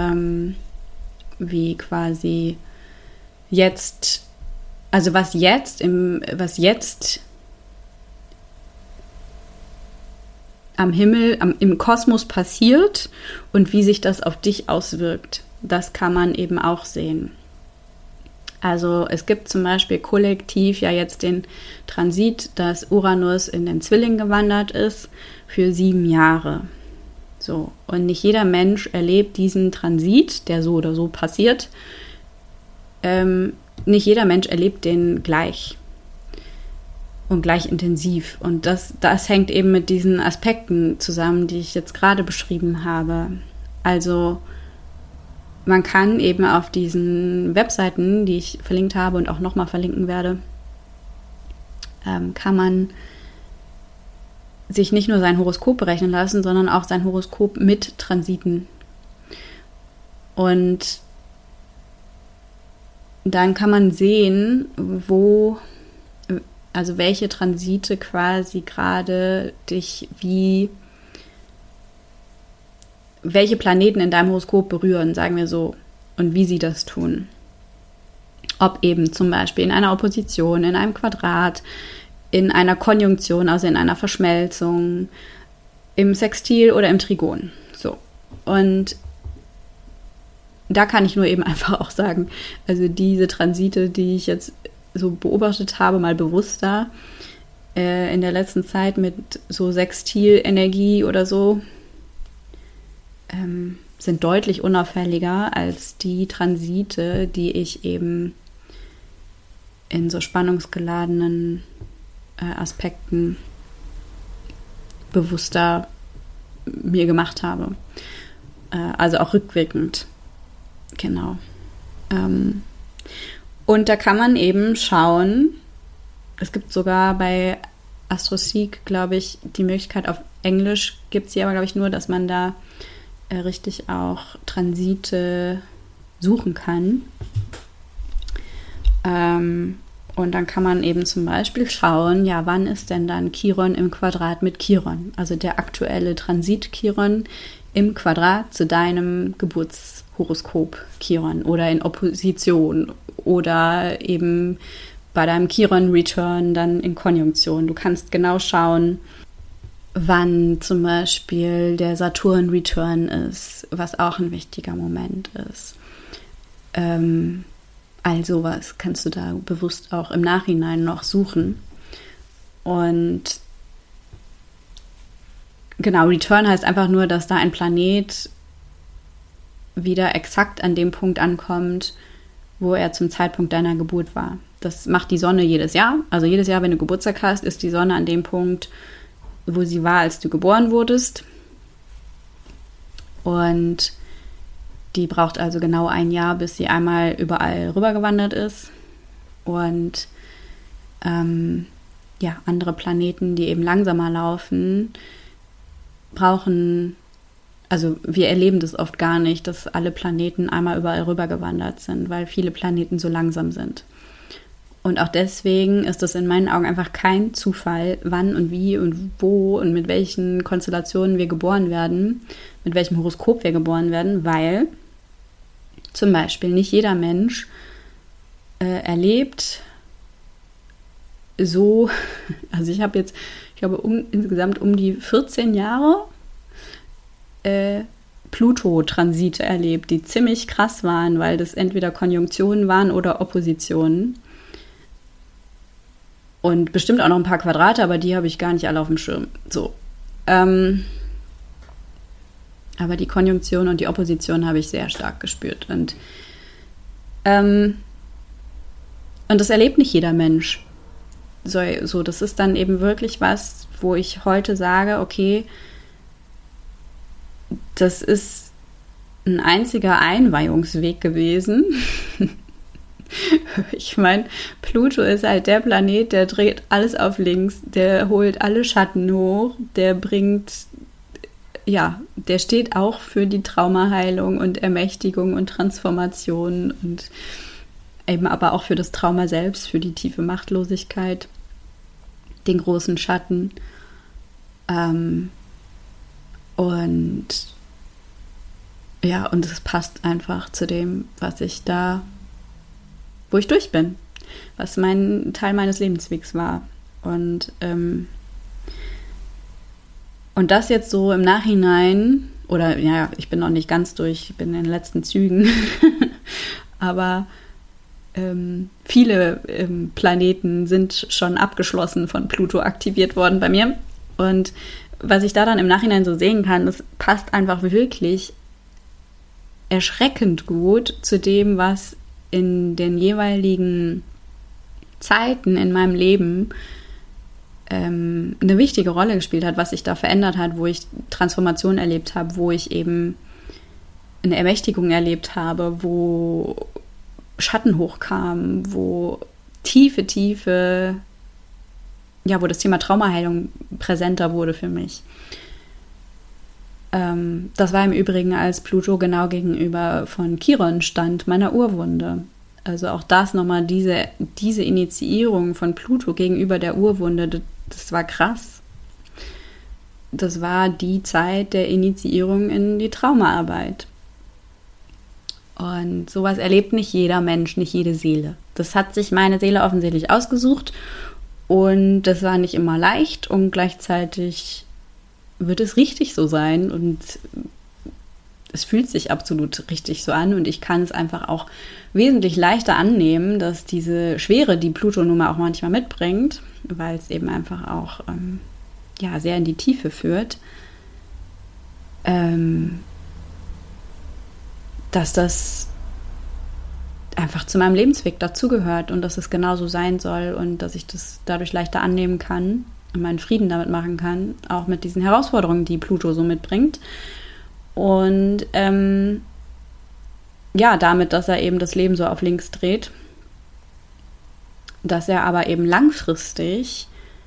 A: wie quasi jetzt, also was jetzt am Himmel, im Kosmos passiert und wie sich das auf dich auswirkt. Das kann man eben auch sehen. Also es gibt zum Beispiel kollektiv ja jetzt den Transit, dass Uranus in den Zwilling gewandert ist für 7 Jahre. So, und nicht jeder Mensch erlebt diesen Transit, der so oder so passiert. Nicht jeder Mensch erlebt den gleich und gleich intensiv. Und das hängt eben mit diesen Aspekten zusammen, die ich jetzt gerade beschrieben habe. Also man kann eben auf diesen Webseiten, die ich verlinkt habe und auch nochmal verlinken werde, kann man sich nicht nur sein Horoskop berechnen lassen, sondern auch sein Horoskop mit Transiten. Und dann kann man sehen, also welche Transite quasi gerade welche Planeten in deinem Horoskop berühren, sagen wir so, und wie sie das tun. Ob eben zum Beispiel in einer Opposition, in einem Quadrat, in einer Konjunktion, also in einer Verschmelzung, im Sextil oder im Trigon. So. Und da kann ich nur eben einfach auch sagen, also diese Transite, die ich jetzt so beobachtet habe, mal bewusster, in der letzten Zeit mit so Sextil-Energie oder so, sind deutlich unauffälliger als die Transite, die ich eben in so spannungsgeladenen Aspekten bewusster mir gemacht habe. Also auch rückwirkend. Genau. Und da kann man eben schauen, es gibt sogar bei AstroSeek, glaube ich, die Möglichkeit, auf Englisch gibt es sie aber, glaube ich, nur, dass man da richtig auch Transite suchen kann. Und dann kann man eben zum Beispiel schauen, ja, wann ist denn dann Chiron im Quadrat mit Chiron? Also der aktuelle Transit Chiron im Quadrat zu deinem Geburtshoroskop Chiron oder in Opposition oder eben bei deinem Chiron-Return dann in Konjunktion. Du kannst genau schauen, wann zum Beispiel der Saturn-Return ist, was auch ein wichtiger Moment ist. All sowas kannst du da bewusst auch im Nachhinein noch suchen. Und genau, Return heißt einfach nur, dass da ein Planet wieder exakt an dem Punkt ankommt, wo er zum Zeitpunkt deiner Geburt war. Das macht die Sonne jedes Jahr. Also jedes Jahr, wenn du Geburtstag hast, ist die Sonne an dem Punkt, wo sie war, als du geboren wurdest. Und die braucht also genau ein Jahr, bis sie einmal überall rübergewandert ist. Und andere Planeten, die eben langsamer laufen, brauchen, also wir erleben das oft gar nicht, dass alle Planeten einmal überall rübergewandert sind, weil viele Planeten so langsam sind. Und auch deswegen ist es in meinen Augen einfach kein Zufall, wann und wie und wo und mit welchen Konstellationen wir geboren werden, mit welchem Horoskop wir geboren werden, weil zum Beispiel nicht jeder Mensch erlebt so, also ich habe jetzt, ich glaube, insgesamt um die 14 Jahre Pluto-Transite erlebt, die ziemlich krass waren, weil das entweder Konjunktionen waren oder Oppositionen. Und bestimmt auch noch ein paar Quadrate, aber die habe ich gar nicht alle auf dem Schirm. So. Aber die Konjunktion und die Opposition habe ich sehr stark gespürt. Und das erlebt nicht jeder Mensch. So, das ist dann eben wirklich was, wo ich heute sage, okay, das ist ein einziger Einweihungsweg gewesen. Ich meine, Pluto ist halt der Planet, der dreht alles auf links, der holt alle Schatten hoch, der steht auch für die Traumaheilung und Ermächtigung und Transformation und eben aber auch für das Trauma selbst, für die tiefe Machtlosigkeit, den großen Schatten. Und es passt einfach zu dem, wo ich durch bin, was mein Teil meines Lebenswegs war. Und das jetzt so im Nachhinein, oder ja, ich bin noch nicht ganz durch, ich bin in den letzten Zügen, aber viele Planeten sind schon abgeschlossen von Pluto aktiviert worden bei mir. Und was ich da dann im Nachhinein so sehen kann, das passt einfach wirklich erschreckend gut zu dem, was in den jeweiligen Zeiten in meinem Leben eine wichtige Rolle gespielt hat, was sich da verändert hat, wo ich Transformation erlebt habe, wo ich eben eine Ermächtigung erlebt habe, wo Schatten hochkamen, wo wo das Thema Traumaheilung präsenter wurde für mich. Das war im Übrigen, als Pluto genau gegenüber von Chiron stand, meiner Urwunde. Also auch das nochmal, diese Initiierung von Pluto gegenüber der Urwunde, das war krass. Das war die Zeit der Initiierung in die Traumaarbeit. Und sowas erlebt nicht jeder Mensch, nicht jede Seele. Das hat sich meine Seele offensichtlich ausgesucht und das war nicht immer leicht und gleichzeitig wird es richtig so sein und es fühlt sich absolut richtig so an und ich kann es einfach auch wesentlich leichter annehmen, dass diese Schwere, die Pluto nun mal auch manchmal mitbringt, weil es eben einfach auch sehr in die Tiefe führt, dass das einfach zu meinem Lebensweg dazugehört und dass es genauso sein soll und dass ich das dadurch leichter annehmen kann und meinen Frieden damit machen kann, auch mit diesen Herausforderungen, die Pluto so mitbringt. Und damit, dass er eben das Leben so auf links dreht, dass er aber eben langfristig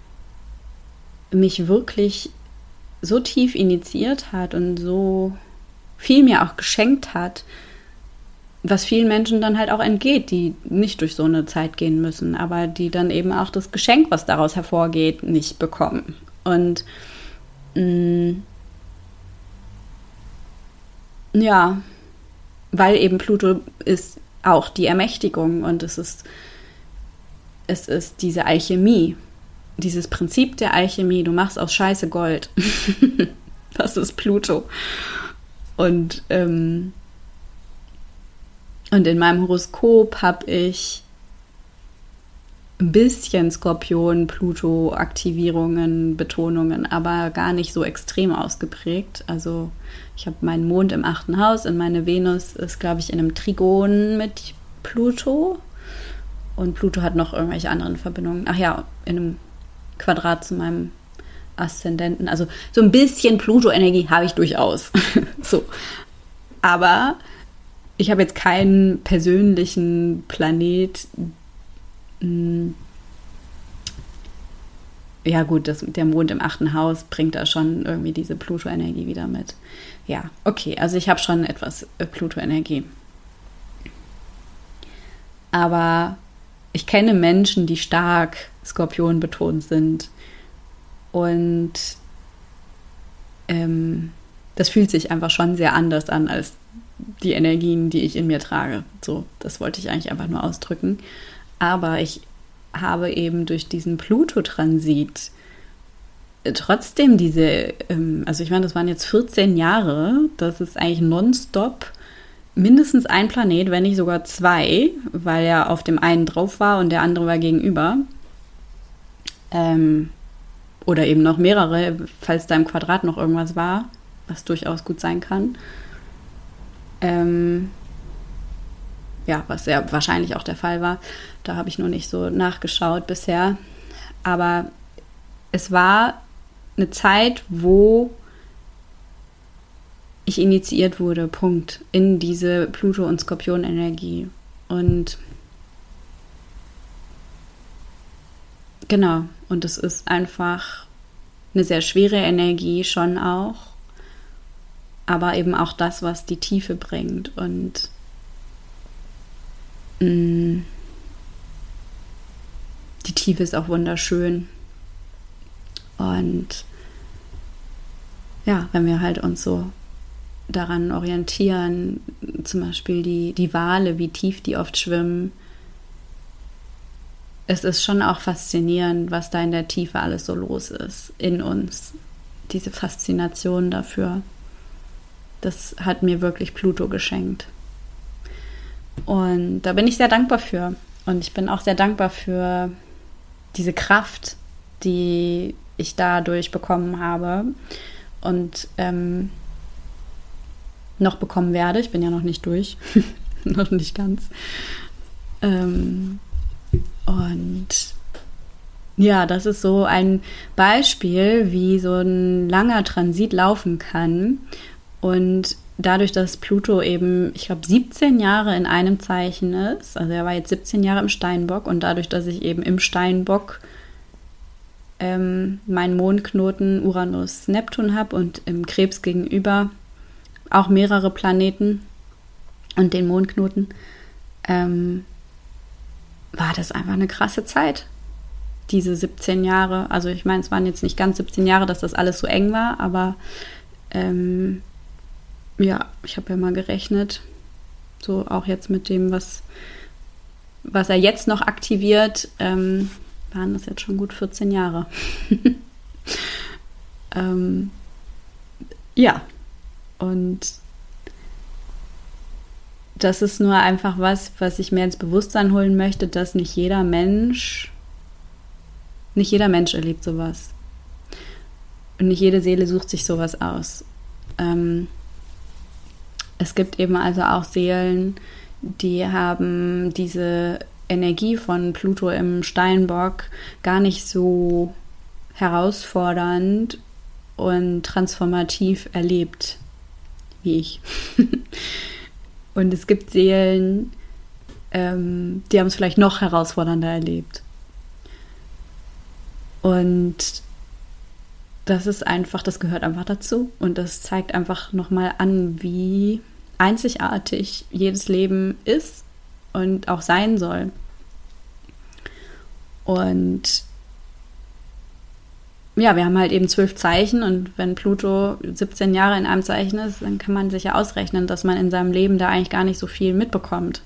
A: mich wirklich so tief initiiert hat und so viel mir auch geschenkt hat, was vielen Menschen dann halt auch entgeht, die nicht durch so eine Zeit gehen müssen, aber die dann eben auch das Geschenk, was daraus hervorgeht, nicht bekommen. Und weil eben Pluto ist auch die Ermächtigung und es ist diese Alchemie, dieses Prinzip der Alchemie, du machst aus Scheiße Gold. Das ist Pluto. Und in meinem Horoskop habe ich ein bisschen Skorpion, Pluto-Aktivierungen, Betonungen, aber gar nicht so extrem ausgeprägt. Also ich habe meinen Mond im 8. Haus und meine Venus ist, glaube ich, in einem Trigon mit Pluto. Und Pluto hat noch irgendwelche anderen Verbindungen. Ach ja, in einem Quadrat zu meinem Aszendenten. Also so ein bisschen Pluto-Energie habe ich durchaus. So. Aber ich habe jetzt keinen persönlichen Planet. Ja gut, der Mond im 8. Haus bringt da schon irgendwie diese Pluto-Energie wieder mit. Ja, okay, also ich habe schon etwas Pluto-Energie. Aber ich kenne Menschen, die stark Skorpion betont sind. Und das fühlt sich einfach schon sehr anders an als die Energien, die ich in mir trage. So, das wollte ich eigentlich einfach nur ausdrücken. Aber ich habe eben durch diesen Pluto-Transit trotzdem also ich meine, das waren jetzt 14 Jahre, das ist eigentlich nonstop mindestens ein Planet, wenn nicht sogar 2, weil er auf dem einen drauf war und der andere war gegenüber. Oder eben noch mehrere, falls da im Quadrat noch irgendwas war, was durchaus gut sein kann. Was ja wahrscheinlich auch der Fall war. Da habe ich nur nicht so nachgeschaut bisher. Aber es war eine Zeit, wo ich initiiert wurde, Punkt, in diese Pluto- und Skorpion-Energie. Und genau, und es ist einfach eine sehr schwere Energie schon auch, aber eben auch das, was die Tiefe bringt. Und die Tiefe ist auch wunderschön. Und ja, wenn wir halt uns so daran orientieren, zum Beispiel die Wale, wie tief die oft schwimmen, es ist schon auch faszinierend, was da in der Tiefe alles so los ist in uns. Diese Faszination dafür, das hat mir wirklich Pluto geschenkt. Und da bin ich sehr dankbar für. Und ich bin auch sehr dankbar für diese Kraft, die ich dadurch bekommen habe und noch bekommen werde. Ich bin ja noch nicht durch, noch nicht ganz. Und ja, das ist so ein Beispiel, wie so ein langer Transit laufen kann. Und dadurch, dass Pluto eben, ich glaube, 17 Jahre in einem Zeichen ist, also er war jetzt 17 Jahre im Steinbock, und dadurch, dass ich eben im Steinbock meinen Mondknoten Uranus-Neptun habe und im Krebs gegenüber auch mehrere Planeten und den Mondknoten, war das einfach eine krasse Zeit, diese 17 Jahre. Also ich meine, es waren jetzt nicht ganz 17 Jahre, dass das alles so eng war, aber ja, ich habe ja mal gerechnet, so auch jetzt mit dem, was er jetzt noch aktiviert, waren das jetzt schon gut 14 Jahre. Ja, und das ist nur einfach was ich mir ins Bewusstsein holen möchte, dass nicht jeder Mensch erlebt sowas. Und nicht jede Seele sucht sich sowas aus. Es gibt eben also auch Seelen, die haben diese Energie von Pluto im Steinbock gar nicht so herausfordernd und transformativ erlebt wie ich. Und es gibt Seelen, die haben es vielleicht noch herausfordernder erlebt. Und das ist einfach, das gehört einfach dazu. Und das zeigt einfach nochmal an, wie einzigartig jedes Leben ist und auch sein soll. Und ja, wir haben halt eben 12 Zeichen, und wenn Pluto 17 Jahre in einem Zeichen ist, dann kann man sich ja ausrechnen, dass man in seinem Leben da eigentlich gar nicht so viel mitbekommt.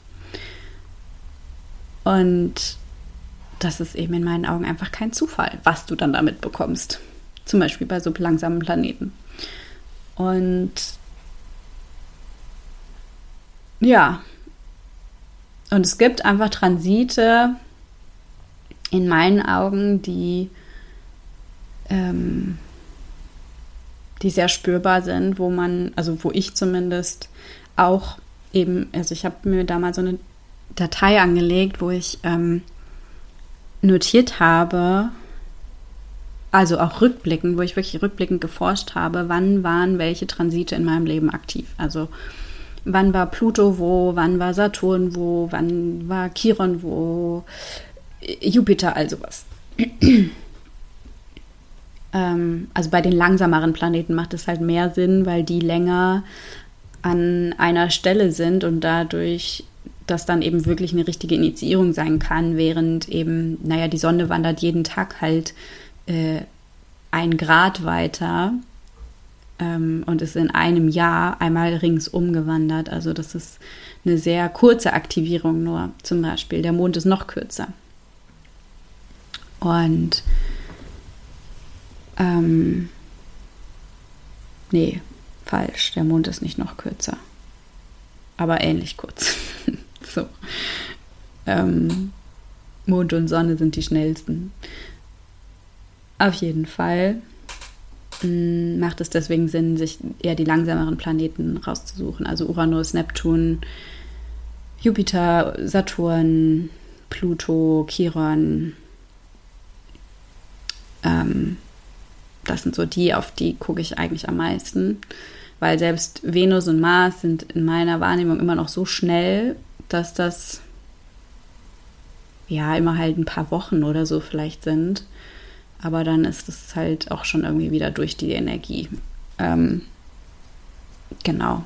A: Und das ist eben in meinen Augen einfach kein Zufall, was du dann damit bekommst. Zum Beispiel bei so langsamen Planeten. Und ja, und es gibt einfach Transite in meinen Augen, die sehr spürbar sind, wo ich zumindest auch eben, also ich habe mir da mal so eine Datei angelegt, wo ich notiert habe, also auch rückblickend, wo ich wirklich rückblickend geforscht habe, wann waren welche Transite in meinem Leben aktiv. Also wann war Pluto wo, wann war Saturn wo, wann war Chiron wo, Jupiter, also was. Also bei den langsameren Planeten macht es halt mehr Sinn, weil die länger an einer Stelle sind und dadurch das dann eben wirklich eine richtige Initiierung sein kann, während eben, die Sonne wandert jeden Tag halt 1 Grad weiter und ist in einem Jahr einmal ringsum gewandert. Also das ist eine sehr kurze Aktivierung nur, zum Beispiel. Der Mond ist noch kürzer. Und nee, falsch. Der Mond ist nicht noch kürzer. Aber ähnlich kurz. So. Mond und Sonne sind die schnellsten. Auf jeden Fall macht es deswegen Sinn, sich eher die langsameren Planeten rauszusuchen. Also Uranus, Neptun, Jupiter, Saturn, Pluto, Chiron. Das sind so die, auf die gucke ich eigentlich am meisten. Weil selbst Venus und Mars sind in meiner Wahrnehmung immer noch so schnell, dass das ja immer halt ein paar Wochen oder so vielleicht sind. Aber dann ist es halt auch schon irgendwie wieder durch die Energie. Genau.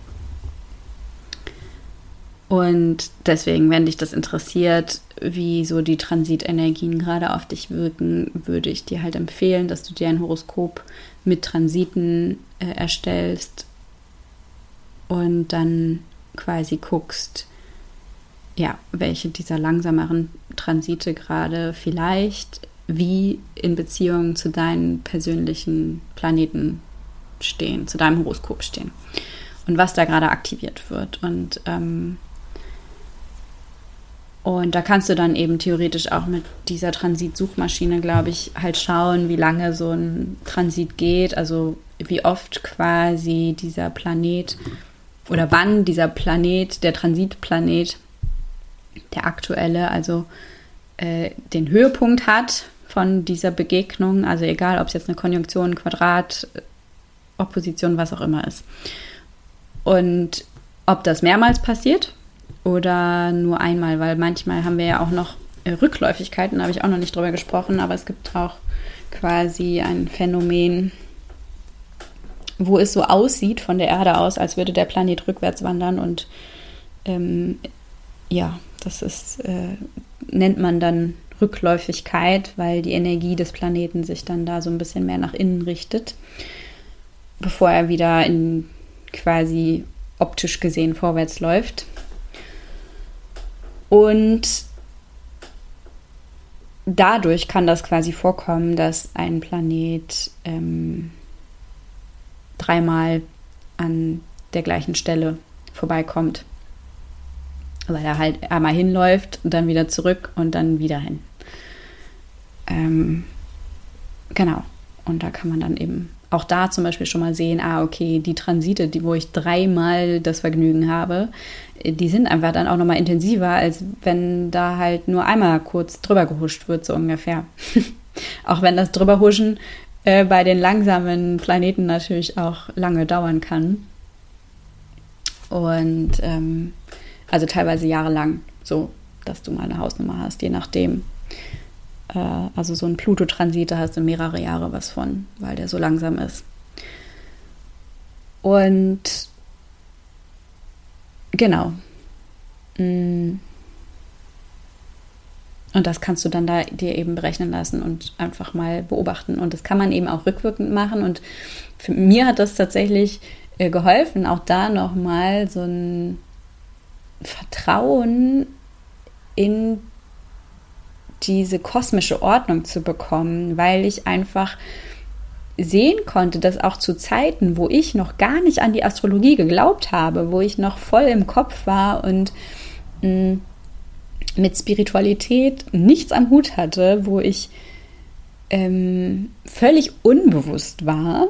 A: Und deswegen, wenn dich das interessiert, wie so die Transitenergien gerade auf dich wirken, würde ich dir halt empfehlen, dass du dir ein Horoskop mit Transiten erstellst und dann quasi guckst, ja, welche dieser langsameren Transite gerade vielleicht wie in Beziehung zu deinen persönlichen Planeten stehen, zu deinem Horoskop stehen und was da gerade aktiviert wird. Und Und da kannst du dann eben theoretisch auch mit dieser Transitsuchmaschine, glaube ich, halt schauen, wie lange so ein Transit geht, also wie oft quasi dieser Planet oder wann dieser Planet, der Transitplanet, der aktuelle, also den Höhepunkt hat von dieser Begegnung, also egal, ob es jetzt eine Konjunktion, Quadrat, Opposition, was auch immer ist. Und ob das mehrmals passiert oder nur einmal, weil manchmal haben wir ja auch noch Rückläufigkeiten, da habe ich auch noch nicht drüber gesprochen, aber es gibt auch quasi ein Phänomen, wo es so aussieht von der Erde aus, als würde der Planet rückwärts wandern und das ist, nennt man dann Rückläufigkeit, weil die Energie des Planeten sich dann da so ein bisschen mehr nach innen richtet, bevor er wieder in quasi optisch gesehen vorwärts läuft. Und dadurch kann das quasi vorkommen, dass ein Planet dreimal an der gleichen Stelle vorbeikommt. Weil er halt einmal hinläuft und dann wieder zurück und dann wieder hin. Genau. Und da kann man dann eben auch da zum Beispiel schon mal sehen, okay, die Transite, wo ich dreimal das Vergnügen habe, die sind einfach dann auch nochmal intensiver, als wenn da halt nur einmal kurz drüber gehuscht wird, so ungefähr. Auch wenn das Drüberhuschen bei den langsamen Planeten natürlich auch lange dauern kann. Und also teilweise jahrelang, so, dass du mal eine Hausnummer hast, je nachdem. Also so ein Pluto-Transit, da hast du mehrere Jahre was von, weil der so langsam ist. Und genau. Und das kannst du dann da dir eben berechnen lassen und einfach mal beobachten. Und das kann man eben auch rückwirkend machen. Und für mir hat das tatsächlich geholfen, auch da nochmal so ein Vertrauen in diese kosmische Ordnung zu bekommen, weil ich einfach sehen konnte, dass auch zu Zeiten, wo ich noch gar nicht an die Astrologie geglaubt habe, wo ich noch voll im Kopf war und mit Spiritualität nichts am Hut hatte, wo ich völlig unbewusst war,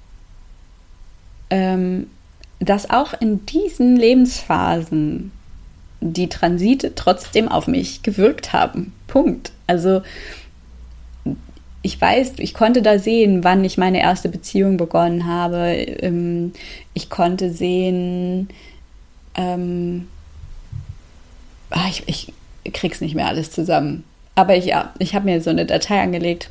A: dass auch in diesen Lebensphasen die Transite trotzdem auf mich gewirkt haben. Punkt. Also ich weiß, ich konnte da sehen, wann ich meine erste Beziehung begonnen habe. Ich konnte sehen, ich krieg's nicht mehr alles zusammen. Aber ich habe mir so eine Datei angelegt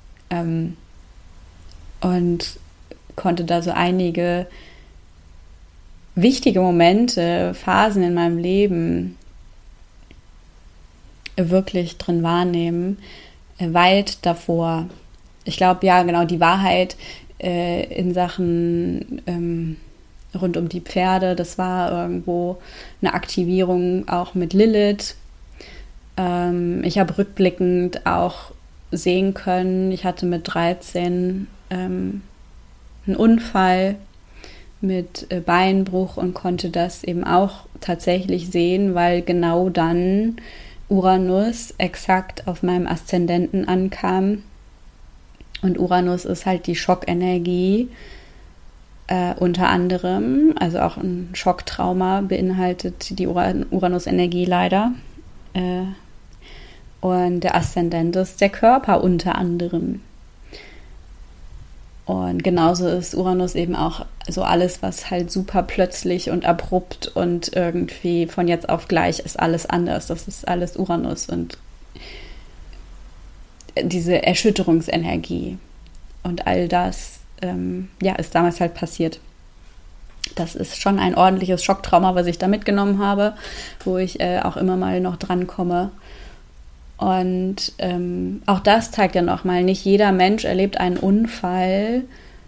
A: und konnte da so einige wichtige Momente, Phasen in meinem Leben wirklich drin wahrnehmen, weit davor. Ich glaube, ja, genau, die Wahrheit in Sachen rund um die Pferde, das war irgendwo eine Aktivierung auch mit Lilith. Ich habe rückblickend auch sehen können, ich hatte mit 13 einen Unfall mit Beinbruch und konnte das eben auch tatsächlich sehen, weil genau dann Uranus exakt auf meinem Aszendenten ankam. Und Uranus ist halt die Schockenergie unter anderem, also auch ein Schocktrauma beinhaltet die Uranus-Energie leider. Und der Aszendent ist der Körper unter anderem. Und genauso ist Uranus eben auch so alles, was halt super plötzlich und abrupt und irgendwie von jetzt auf gleich ist alles anders. Das ist alles Uranus und diese Erschütterungsenergie und all das, ist damals halt passiert. Das ist schon ein ordentliches Schocktrauma, was ich da mitgenommen habe, wo ich auch immer mal noch dran komme. Und auch das zeigt ja nochmal, nicht jeder Mensch erlebt einen Unfall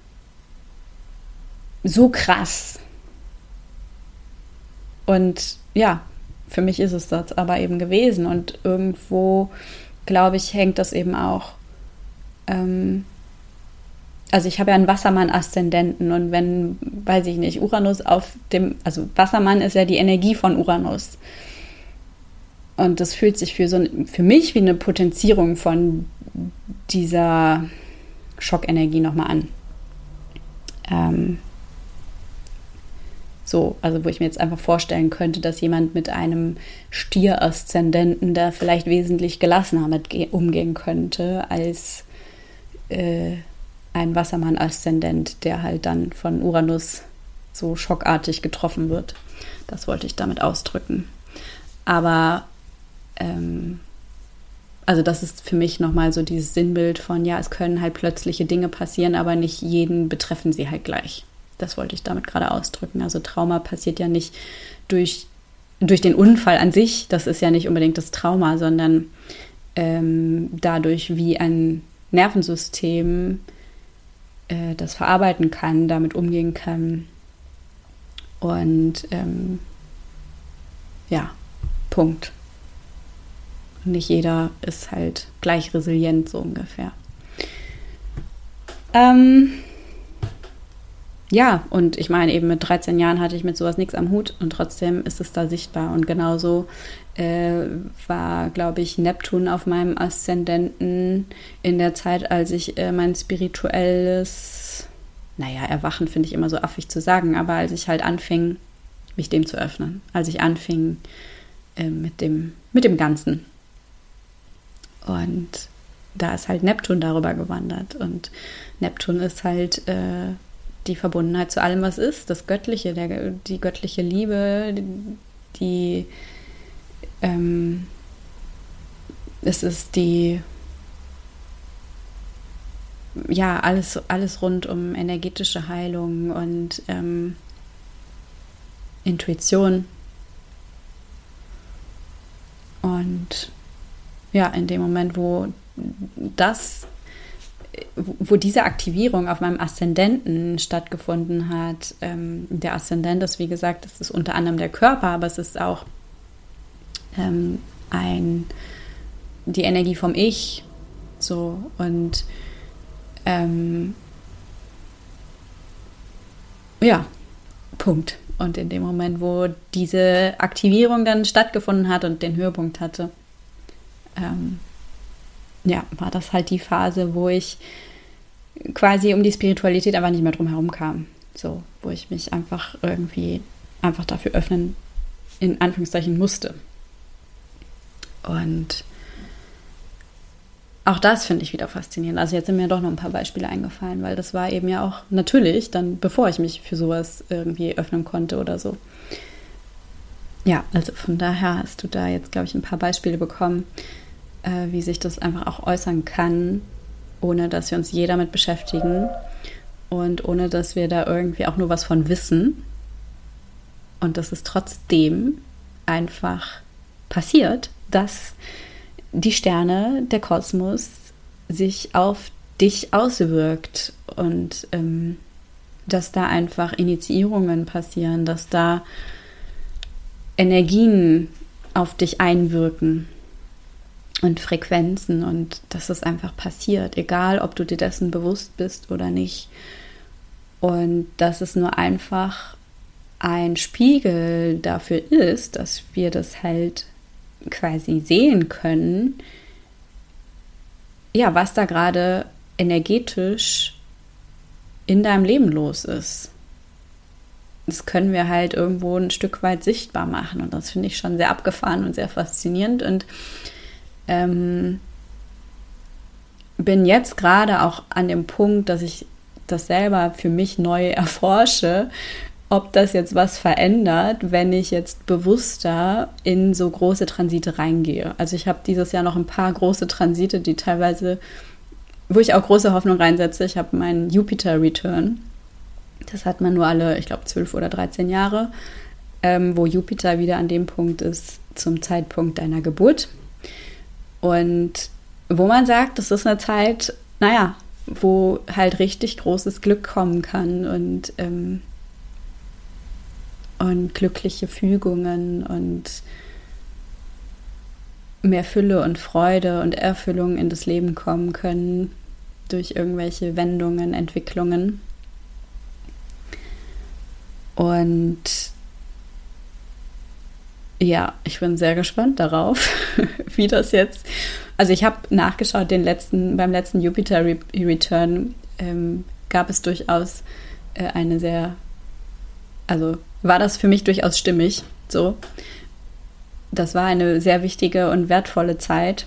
A: so krass. Und ja, für mich ist es das aber eben gewesen. Und irgendwo, glaube ich, hängt das eben auch. Also ich habe ja einen Wassermann-Aszendenten und wenn, weiß ich nicht, Uranus also Wassermann ist ja die Energie von Uranus. Und das fühlt sich für mich wie eine Potenzierung von dieser Schockenergie nochmal an. Also wo ich mir jetzt einfach vorstellen könnte, dass jemand mit einem Stier-Aszendenten da vielleicht wesentlich gelassener mit umgehen könnte als ein Wassermann-Aszendent, der halt dann von Uranus so schockartig getroffen wird. Das wollte ich damit ausdrücken. Aber also das ist für mich nochmal so dieses Sinnbild von, ja, es können halt plötzliche Dinge passieren, aber nicht jeden betreffen sie halt gleich. Das wollte ich damit gerade ausdrücken. Also Trauma passiert ja nicht durch den Unfall an sich. Das ist ja nicht unbedingt das Trauma, sondern dadurch, wie ein Nervensystem das verarbeiten kann, damit umgehen kann. Und ja, Punkt. Und nicht jeder ist halt gleich resilient, so ungefähr. Ja, und ich meine, eben mit 13 Jahren hatte ich mit sowas nichts am Hut und trotzdem ist es da sichtbar. Und genauso war, glaube ich, Neptun auf meinem Aszendenten in der Zeit, als ich mein spirituelles, Erwachen finde ich immer so affig zu sagen, aber als ich halt anfing, mich dem zu öffnen, als ich anfing mit dem Ganzen. Und da ist halt Neptun darüber gewandert und Neptun ist halt die Verbundenheit zu allem, was ist, das Göttliche, die göttliche Liebe, es ist alles rund um energetische Heilung und Intuition. Und ja, in dem Moment, wo diese Aktivierung auf meinem Aszendenten stattgefunden hat. Der Aszendent ist, wie gesagt, das ist unter anderem der Körper, aber es ist auch die Energie vom Ich. So, und ja, Punkt. Und in dem Moment, wo diese Aktivierung dann stattgefunden hat und den Höhepunkt hatte, war das halt die Phase, wo ich quasi um die Spiritualität einfach nicht mehr drum herum kam. So, wo ich mich einfach dafür öffnen, in Anführungszeichen, musste. Und auch das finde ich wieder faszinierend. Also jetzt sind mir doch noch ein paar Beispiele eingefallen, weil das war eben ja auch natürlich dann, bevor ich mich für sowas irgendwie öffnen konnte oder so. Ja, also von daher hast du da jetzt, glaube ich, ein paar Beispiele bekommen, wie sich das einfach auch äußern kann, ohne dass wir uns je damit beschäftigen und ohne dass wir da irgendwie auch nur was von wissen. Und dass es trotzdem einfach passiert, dass die Sterne, der Kosmos sich auf dich auswirkt und dass da einfach Initiierungen passieren, dass da Energien auf dich einwirken und Frequenzen und dass es einfach passiert, egal ob du dir dessen bewusst bist oder nicht. Und dass es nur einfach ein Spiegel dafür ist, dass wir das halt quasi sehen können, ja, was da gerade energetisch in deinem Leben los ist. Das können wir halt irgendwo ein Stück weit sichtbar machen und das finde ich schon sehr abgefahren und sehr faszinierend und bin jetzt gerade auch an dem Punkt, dass ich das selber für mich neu erforsche, ob das jetzt was verändert, wenn ich jetzt bewusster in so große Transite reingehe. Also ich habe dieses Jahr noch ein paar große Transite, die teilweise, wo ich auch große Hoffnung reinsetze. Ich habe meinen Jupiter-Return. Das hat man nur alle, ich glaube, 12 oder 13 Jahre, wo Jupiter wieder an dem Punkt ist zum Zeitpunkt deiner Geburt. Und wo man sagt, das ist eine Zeit, wo halt richtig großes Glück kommen kann und glückliche Fügungen und mehr Fülle und Freude und Erfüllung in das Leben kommen können durch irgendwelche Wendungen, Entwicklungen. Und Ja, ich bin sehr gespannt darauf, wie das jetzt. Also ich habe nachgeschaut, beim letzten Jupiter Return gab es durchaus also war das für mich durchaus stimmig. So, das war eine sehr wichtige und wertvolle Zeit,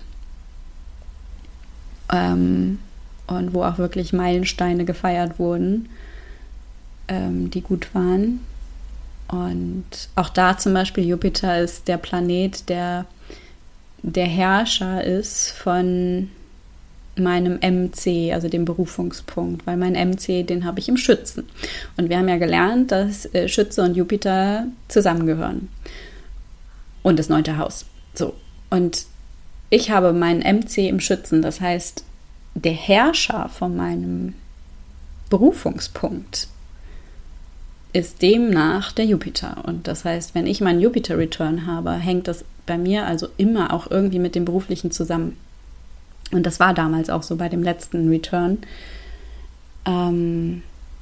A: und wo auch wirklich Meilensteine gefeiert wurden, die gut waren. Und auch da zum Beispiel Jupiter ist der Planet, der Herrscher ist von meinem MC, also dem Berufungspunkt, weil mein MC, den habe ich im Schützen. Und wir haben ja gelernt, dass Schütze und Jupiter zusammengehören. Und das 9. Haus. So. Und ich habe meinen MC im Schützen, das heißt, der Herrscher von meinem Berufungspunkt ist demnach der Jupiter. Und das heißt, wenn ich meinen Jupiter-Return habe, hängt das bei mir also immer auch irgendwie mit dem Beruflichen zusammen. Und das war damals auch so bei dem letzten Return. Und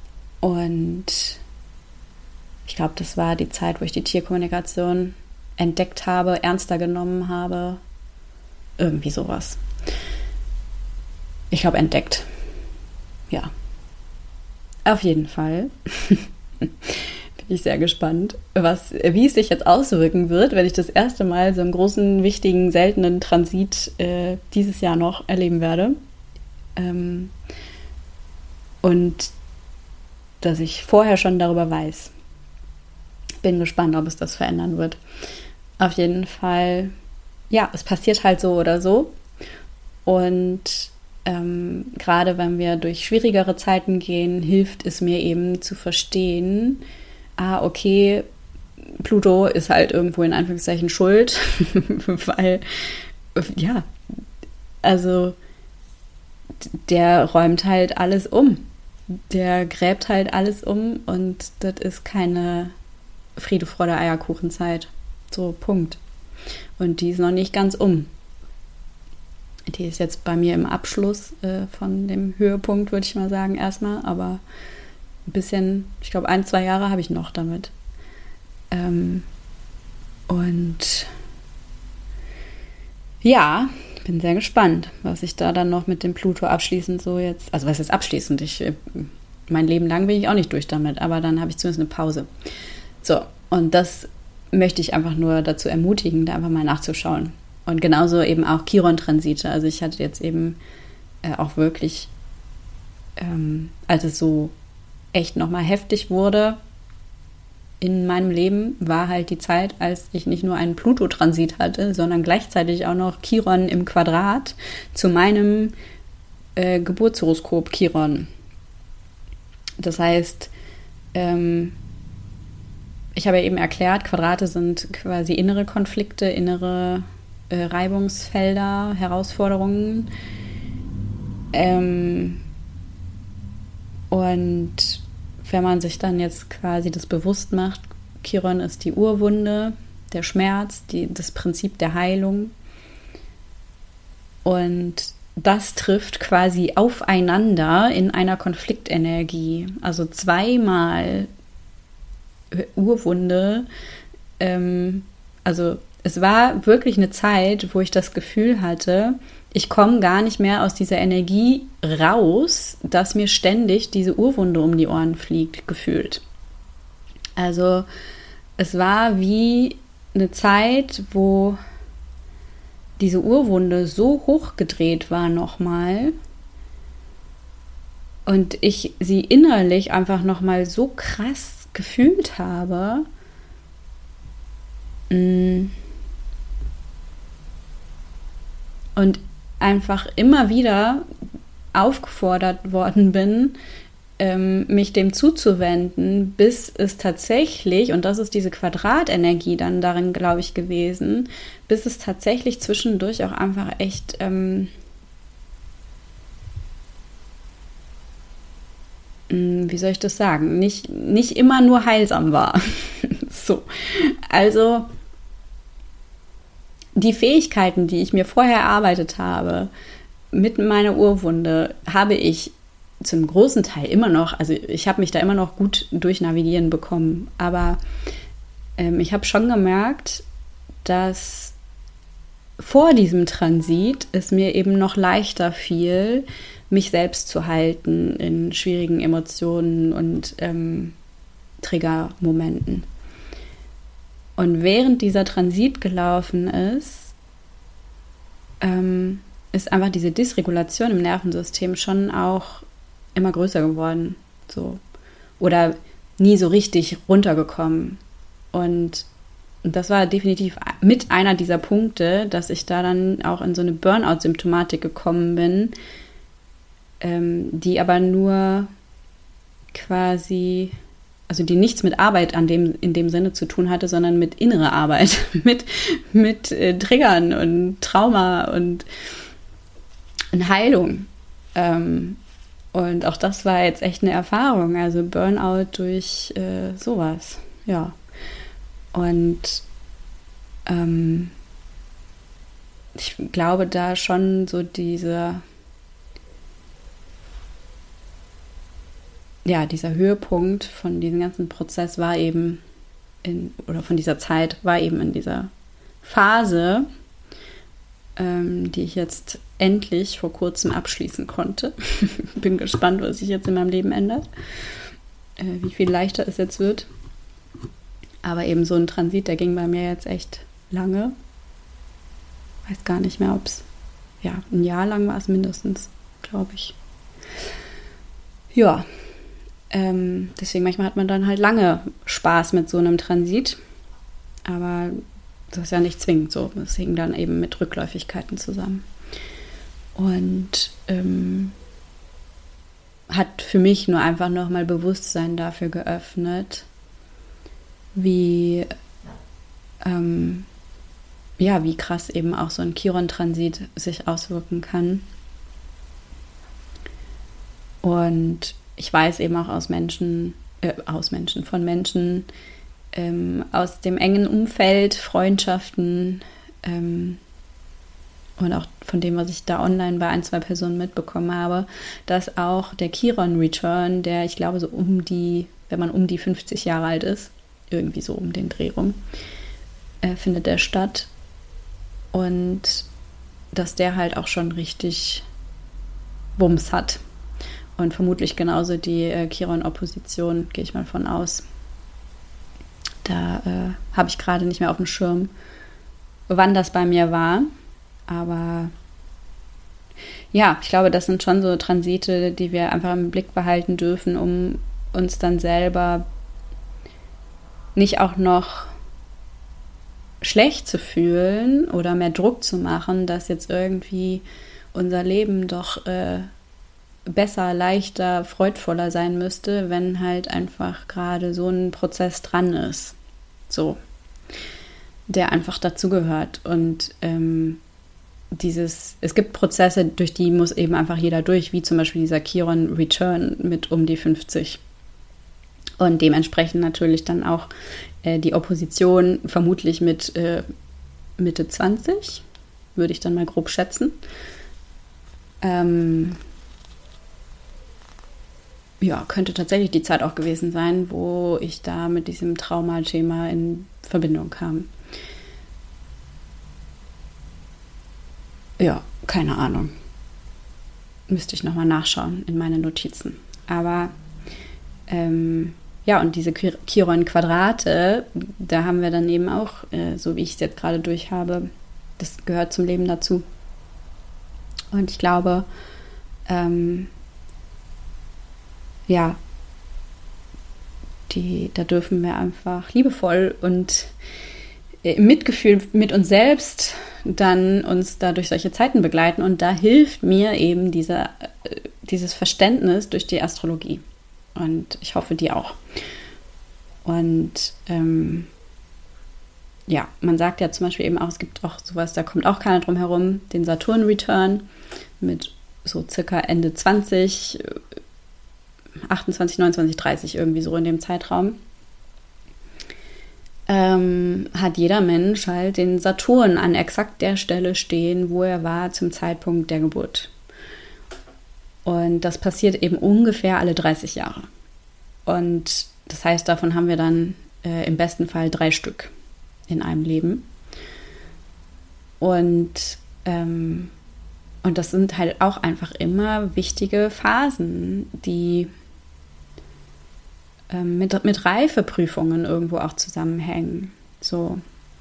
A: ich glaube, das war die Zeit, wo ich die Tierkommunikation entdeckt habe, ernster genommen habe. Irgendwie sowas. Ich glaube, entdeckt. Ja. Auf jeden Fall. Bin ich sehr gespannt, wie es sich jetzt auswirken wird, wenn ich das erste Mal so einen großen, wichtigen, seltenen Transit dieses Jahr noch erleben werde. Und dass ich vorher schon darüber weiß. Bin gespannt, ob es das verändern wird. Auf jeden Fall, ja, es passiert halt so oder so. Und gerade wenn wir durch schwierigere Zeiten gehen, hilft es mir eben zu verstehen, okay, Pluto ist halt irgendwo in Anführungszeichen schuld, weil, ja, also der räumt halt alles um. Der gräbt halt alles um und das ist keine Friede, Freude, Eierkuchenzeit. So, Punkt. Und die ist noch nicht ganz um. Die ist jetzt bei mir im Abschluss von dem Höhepunkt, würde ich mal sagen, erstmal. Aber ein bisschen, ich glaube, 1-2 Jahre habe ich noch damit. Und ja, bin sehr gespannt, was ich da dann noch mit dem Pluto abschließend so jetzt, also was ist abschließend? Mein Leben lang bin ich auch nicht durch damit, aber dann habe ich zumindest eine Pause. So, und das möchte ich einfach nur dazu ermutigen, da einfach mal nachzuschauen. Und genauso eben auch Chiron-Transite. Also ich hatte jetzt eben auch wirklich, als es so echt nochmal heftig wurde in meinem Leben, war halt die Zeit, als ich nicht nur einen Pluto-Transit hatte, sondern gleichzeitig auch noch Chiron im Quadrat zu meinem Geburtshoroskop Chiron. Das heißt, ich habe ja eben erklärt, Quadrate sind quasi innere Konflikte, innere Reibungsfelder, Herausforderungen. Und wenn man sich dann jetzt quasi das bewusst macht, Chiron ist die Urwunde, der Schmerz, das Prinzip der Heilung. Und das trifft quasi aufeinander in einer Konfliktenergie. Also zweimal Urwunde. Also es war wirklich eine Zeit, wo ich das Gefühl hatte, ich komme gar nicht mehr aus dieser Energie raus, dass mir ständig diese Urwunde um die Ohren fliegt, gefühlt. Also es war wie eine Zeit, wo diese Urwunde so hochgedreht war nochmal und ich sie innerlich einfach nochmal so krass gefühlt habe. Und einfach immer wieder aufgefordert worden bin, mich dem zuzuwenden, bis es tatsächlich, und das ist diese Quadratenergie dann darin, glaube ich, gewesen, bis es tatsächlich zwischendurch auch einfach echt wie soll ich das sagen, nicht immer nur heilsam war. So, also die Fähigkeiten, die ich mir vorher erarbeitet habe, mit meiner Urwunde, habe ich zum großen Teil immer noch, also ich habe mich da immer noch gut durchnavigieren bekommen, aber ich habe schon gemerkt, dass vor diesem Transit es mir eben noch leichter fiel, mich selbst zu halten in schwierigen Emotionen und Triggermomenten. Und während dieser Transit gelaufen ist, ist einfach diese Dysregulation im Nervensystem schon auch immer größer geworden. So. Oder nie so richtig runtergekommen. Und das war definitiv mit einer dieser Punkte, dass ich da dann auch in so eine Burnout-Symptomatik gekommen bin, die aber nur quasi, also die nichts mit Arbeit in dem Sinne zu tun hatte, sondern mit innerer Arbeit, mit Triggern und Trauma und Heilung. Und auch das war jetzt echt eine Erfahrung, also Burnout durch sowas, ja. Und ich glaube, da schon so dieser Höhepunkt von diesem ganzen Prozess war eben von dieser Zeit war eben in dieser Phase, die ich jetzt endlich vor kurzem abschließen konnte. Bin gespannt, was sich jetzt in meinem Leben ändert, wie viel leichter es jetzt wird. Aber eben so ein Transit, der ging bei mir jetzt echt lange. Weiß gar nicht mehr, ob es, ein Jahr lang war es mindestens, glaube ich. Ja, deswegen manchmal hat man dann halt lange Spaß mit so einem Transit. Aber das ist ja nicht zwingend so. Das hing dann eben mit Rückläufigkeiten zusammen. Und hat für mich nur einfach nochmal Bewusstsein dafür geöffnet, wie krass eben auch so ein Chiron-Transit sich auswirken kann. Und ich weiß eben auch von Menschen, aus dem engen Umfeld, Freundschaften und auch von dem, was ich da online bei 1, 2 Personen mitbekommen habe, dass auch der Chiron-Return, der ich glaube so wenn man um die 50 Jahre alt ist, irgendwie so um den Dreh rum, findet der statt. Und dass der halt auch schon richtig Wumms hat. Und vermutlich genauso die Chiron-Opposition, gehe ich mal von aus. Da habe ich gerade nicht mehr auf dem Schirm, wann das bei mir war. Aber ja, ich glaube, das sind schon so Transite, die wir einfach im Blick behalten dürfen, um uns dann selber nicht auch noch schlecht zu fühlen oder mehr Druck zu machen, dass jetzt irgendwie unser Leben doch besser, leichter, freudvoller sein müsste, wenn halt einfach gerade so ein Prozess dran ist. So. Der einfach dazugehört. Und es gibt Prozesse, durch die muss eben einfach jeder durch, wie zum Beispiel dieser Chiron Return mit um die 50. Und dementsprechend natürlich dann auch die Opposition vermutlich mit Mitte 20, würde ich dann mal grob schätzen. Könnte tatsächlich die Zeit auch gewesen sein, wo ich da mit diesem Traumathema in Verbindung kam. Ja, keine Ahnung. Müsste ich nochmal nachschauen in meine Notizen. Aber und diese Chiron-Quadrate, da haben wir dann eben auch, so wie ich es jetzt gerade durch habe, das gehört zum Leben dazu. Und ich glaube, da dürfen wir einfach liebevoll und im Mitgefühl mit uns selbst dann uns da durch solche Zeiten begleiten. Und da hilft mir eben dieses Verständnis durch die Astrologie. Und ich hoffe, die auch. Und man sagt ja zum Beispiel eben auch, es gibt auch sowas, da kommt auch keiner drum herum, den Saturn-Return mit so circa Ende 20, 28, 29, 30, irgendwie so in dem Zeitraum, hat jeder Mensch halt den Saturn an exakt der Stelle stehen, wo er war zum Zeitpunkt der Geburt. Und das passiert eben ungefähr alle 30 Jahre. Und das heißt, davon haben wir dann im besten Fall 3 Stück in einem Leben. Und das sind halt auch einfach immer wichtige Phasen, die mit Reifeprüfungen irgendwo auch zusammenhängen. So.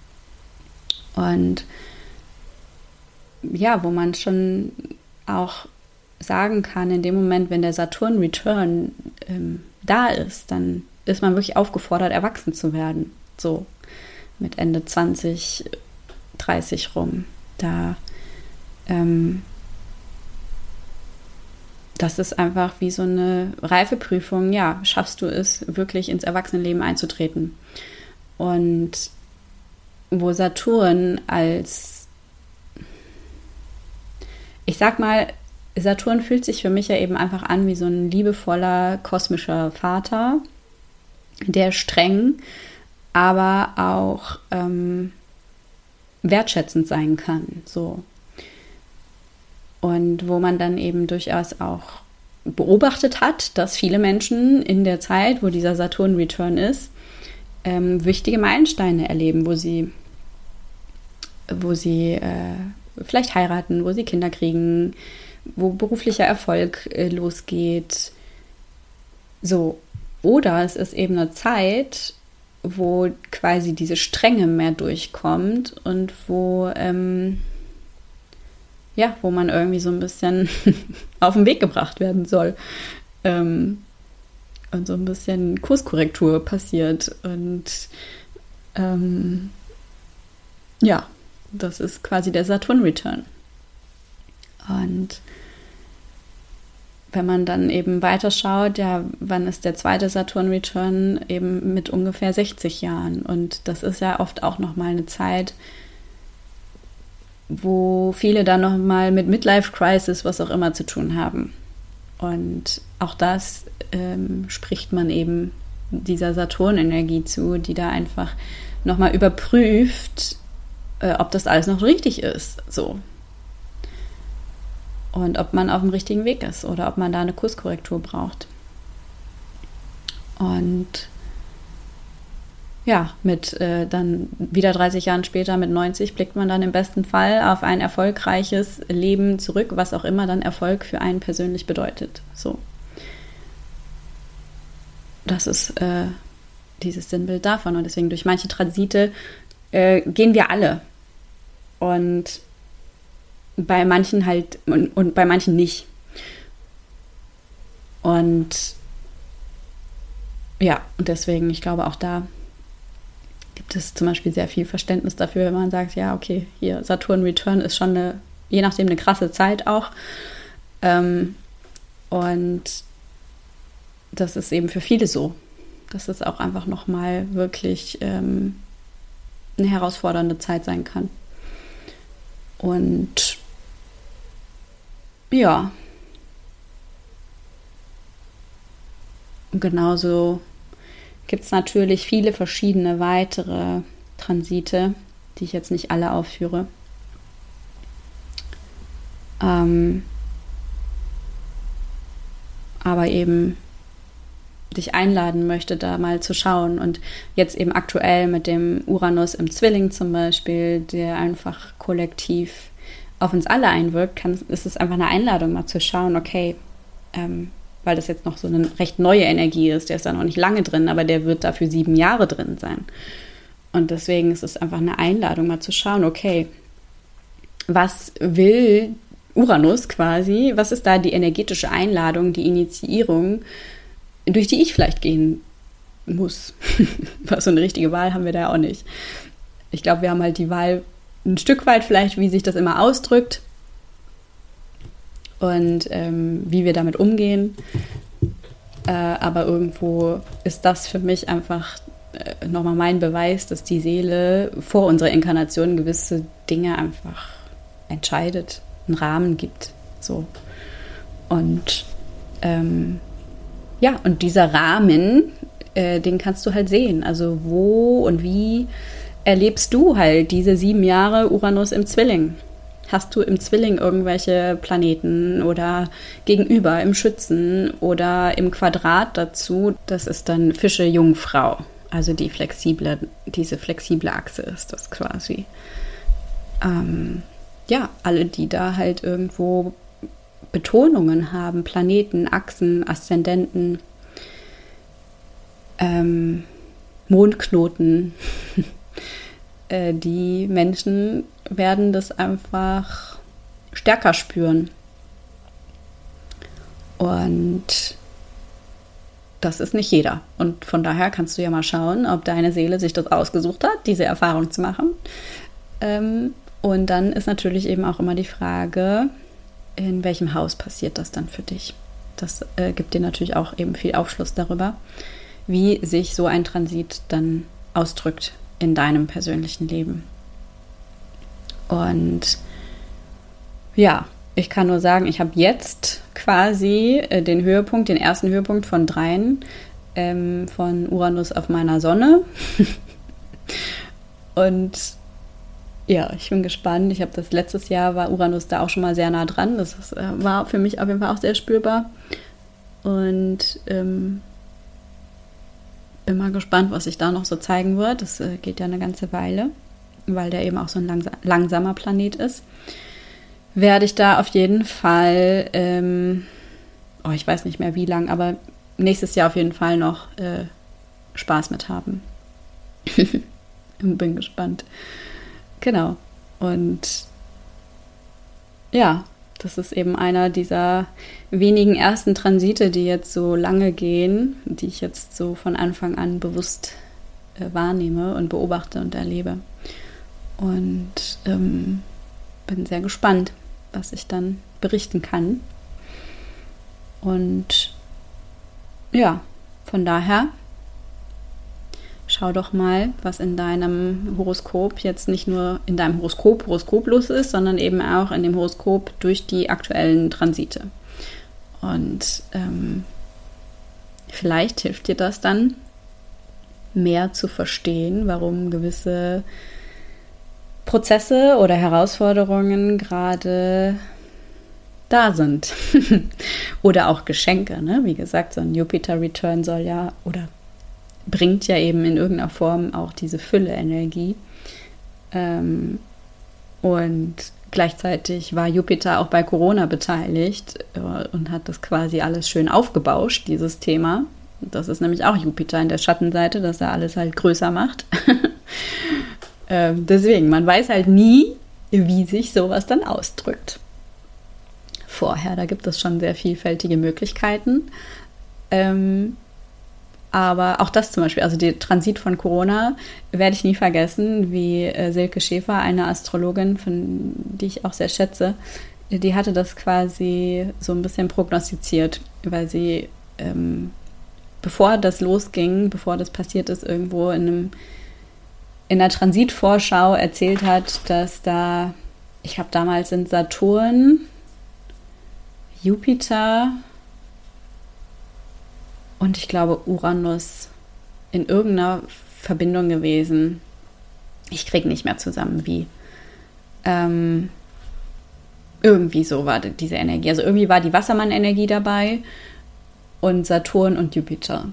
A: Und ja, wo man schon auch sagen kann, in dem Moment, wenn der Saturn-Return da ist, dann ist man wirklich aufgefordert, erwachsen zu werden. So mit Ende 20, 30 rum. Das ist einfach wie so eine Reifeprüfung. Ja, schaffst du es, wirklich ins Erwachsenenleben einzutreten? Und wo Saturn ich sag mal, Saturn fühlt sich für mich ja eben einfach an wie so ein liebevoller kosmischer Vater, der streng, aber auch wertschätzend sein kann. So. Und wo man dann eben durchaus auch beobachtet hat, dass viele Menschen in der Zeit, wo dieser Saturn-Return ist, wichtige Meilensteine erleben, wo sie vielleicht heiraten, wo sie Kinder kriegen, wo beruflicher Erfolg losgeht. So. Oder es ist eben eine Zeit, wo quasi diese Strenge mehr durchkommt und wo man irgendwie so ein bisschen auf den Weg gebracht werden soll. Und so ein bisschen Kurskorrektur passiert. Und das ist quasi der Saturn-Return. Und wenn man dann eben weiterschaut, ja, wann ist der zweite Saturn-Return? Eben mit ungefähr 60 Jahren. Und das ist ja oft auch nochmal eine Zeit, wo viele dann nochmal mit Midlife-Crisis, was auch immer, zu tun haben. Und auch das spricht man eben dieser Saturn-Energie zu, die da einfach nochmal überprüft, ob das alles noch richtig ist. So. Und ob man auf dem richtigen Weg ist oder ob man da eine Kurskorrektur braucht. Und ja, mit dann wieder 30 Jahren später, mit 90, blickt man dann im besten Fall auf ein erfolgreiches Leben zurück, was auch immer dann Erfolg für einen persönlich bedeutet. So. Das ist dieses Sinnbild davon. Und deswegen durch manche Transite gehen wir alle. Und bei manchen halt und bei manchen nicht. Und ja, und deswegen, ich glaube, auch da gibt es zum Beispiel sehr viel Verständnis dafür, wenn man sagt, ja, okay, hier Saturn-Return ist schon je nachdem eine krasse Zeit auch. Und das ist eben für viele so, dass es auch einfach nochmal wirklich eine herausfordernde Zeit sein kann. Und ja, genauso gibt es natürlich viele verschiedene weitere Transite, die ich jetzt nicht alle aufführe. Aber eben dich einladen möchte, da mal zu schauen. Und jetzt eben aktuell mit dem Uranus im Zwilling zum Beispiel, der einfach kollektiv auf uns alle einwirkt, ist es einfach eine Einladung, mal zu schauen, okay, weil das jetzt noch so eine recht neue Energie ist, der ist da noch nicht lange drin, aber der wird dafür 7 Jahre drin sein. Und deswegen ist es einfach eine Einladung, mal zu schauen, okay, was will Uranus quasi, was ist da die energetische Einladung, die Initiierung, durch die ich vielleicht gehen muss. So eine richtige Wahl haben wir da auch nicht. Ich glaube, wir haben halt die Wahl ein Stück weit vielleicht, wie sich das immer ausdrückt und wie wir damit umgehen. Aber irgendwo ist das für mich einfach nochmal mein Beweis, dass die Seele vor unserer Inkarnation gewisse Dinge einfach entscheidet, einen Rahmen gibt. So. Und ja, und dieser Rahmen, den kannst du halt sehen. Also wo und wie erlebst du halt diese 7 Jahre Uranus im Zwilling? Hast du im Zwilling irgendwelche Planeten oder gegenüber im Schützen oder im Quadrat dazu? Das ist dann Fische Jungfrau. Also diese flexible Achse ist das quasi. ja, alle, die da halt irgendwo Betonungen haben, Planeten, Achsen, Aszendenten, Mondknoten, die Menschen werden das einfach stärker spüren. Und das ist nicht jeder. Und von daher kannst du ja mal schauen, ob deine Seele sich das ausgesucht hat, diese Erfahrung zu machen. Und dann ist natürlich eben auch immer die Frage, in welchem Haus passiert das dann für dich? Das gibt dir natürlich auch eben viel Aufschluss darüber, wie sich so ein Transit dann ausdrückt in deinem persönlichen Leben. Und ja, ich kann nur sagen, ich habe jetzt quasi den Höhepunkt, den ersten Höhepunkt von 3 von Uranus auf meiner Sonne. Und ja, ich bin gespannt. Ich habe das letztes Jahr, war Uranus da auch schon mal sehr nah dran. Das war für mich auf jeden Fall auch sehr spürbar. Und bin mal gespannt, was sich da noch so zeigen wird. Das geht ja eine ganze Weile, weil der eben auch so ein langsamer Planet ist. Werde ich da auf jeden Fall, ich weiß nicht mehr wie lang, aber nächstes Jahr auf jeden Fall noch Spaß mit haben. Bin gespannt. Genau. Und ja, das ist eben einer dieser wenigen ersten Transite, die jetzt so lange gehen, die ich jetzt so von Anfang an bewusst wahrnehme und beobachte und erlebe. Und bin sehr gespannt, was ich dann berichten kann. Und ja, von daher schau doch mal, was in deinem Horoskop jetzt nicht nur in deinem Horoskop los ist, sondern eben auch in dem Horoskop durch die aktuellen Transite. Und vielleicht hilft dir das dann, mehr zu verstehen, warum gewisse Prozesse oder Herausforderungen gerade da sind. Oder auch Geschenke, ne? Wie gesagt, so ein Jupiter-Return soll ja oder bringt ja eben in irgendeiner Form auch diese Fülle-Energie. Und gleichzeitig war Jupiter auch bei Corona beteiligt und hat das quasi alles schön aufgebauscht, dieses Thema. Das ist nämlich auch Jupiter in der Schattenseite, dass er alles halt größer macht. Deswegen, man weiß halt nie, wie sich sowas dann ausdrückt. Vorher, da gibt es schon sehr vielfältige Möglichkeiten. Aber auch das zum Beispiel, also der Transit von Corona, werde ich nie vergessen, wie Silke Schäfer, eine Astrologin, die ich auch sehr schätze, die hatte das quasi so ein bisschen prognostiziert, weil sie, bevor das losging, bevor das passiert ist, irgendwo in der Transitvorschau erzählt hat, dass da, ich glaube damals sind Saturn, Jupiter und ich glaube Uranus in irgendeiner Verbindung gewesen. Ich kriege nicht mehr zusammen, wie. Irgendwie so war diese Energie. Also irgendwie war die Wassermann-Energie dabei und Saturn und Jupiter.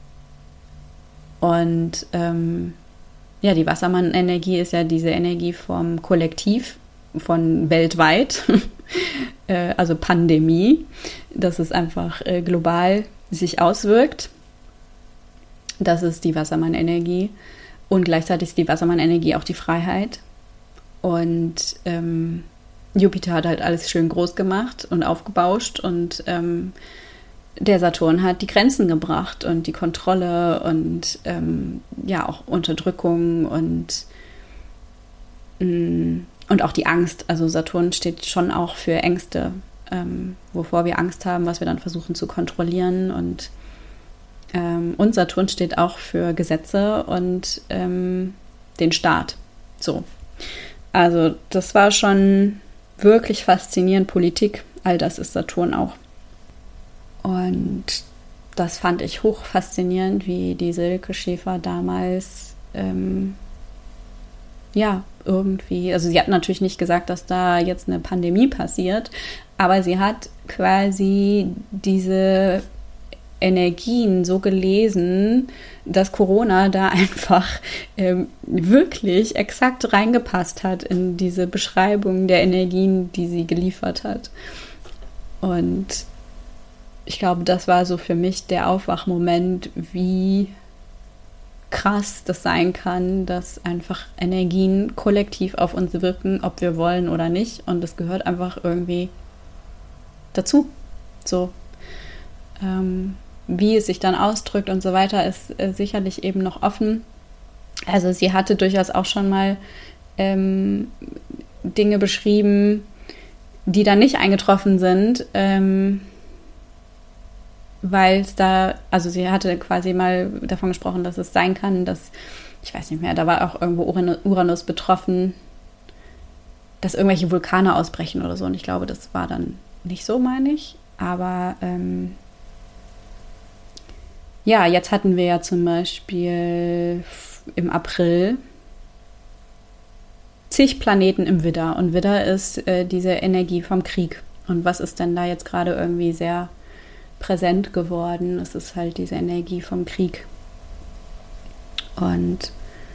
A: Und ja, die Wassermann-Energie ist ja diese Energie vom Kollektiv, von weltweit, also Pandemie, dass es einfach global sich auswirkt. Das ist die Wassermann-Energie. Und gleichzeitig ist die Wassermann-Energie auch die Freiheit. Und Jupiter hat halt alles schön groß gemacht und aufgebauscht. Und der Saturn hat die Grenzen gebracht und die Kontrolle und ja auch Unterdrückung und auch die Angst. Also Saturn steht schon auch für Ängste, wovor wir Angst haben, was wir dann versuchen zu kontrollieren. Und Saturn steht auch für Gesetze und den Staat. So. Also das war schon wirklich faszinierend. Politik, all das ist Saturn auch. Und das fand ich hoch faszinierend, wie die Silke Schäfer damals ja, irgendwie, also sie hat natürlich nicht gesagt, dass da jetzt eine Pandemie passiert, aber sie hat quasi diese Energien so gelesen, dass Corona da einfach wirklich exakt reingepasst hat in diese Beschreibung der Energien, die sie geliefert hat. Und ich glaube, das war so für mich der Aufwachmoment, wie krass das sein kann, dass einfach Energien kollektiv auf uns wirken, ob wir wollen oder nicht. Und das gehört einfach irgendwie dazu. So. Wie es sich dann ausdrückt und so weiter, ist sicherlich eben noch offen. Also sie hatte durchaus auch schon mal Dinge beschrieben, die dann nicht eingetroffen sind, weil es da, also sie hatte quasi mal davon gesprochen, dass es sein kann, dass, ich weiß nicht mehr, da war auch irgendwo Uranus betroffen, dass irgendwelche Vulkane ausbrechen oder so. Und ich glaube, das war dann nicht so, meine ich. Aber ja, jetzt hatten wir ja zum Beispiel im April zig Planeten im Widder. Und Widder ist diese Energie vom Krieg. Und was ist denn da jetzt gerade irgendwie sehr präsent geworden? Es ist halt diese Energie vom Krieg. Und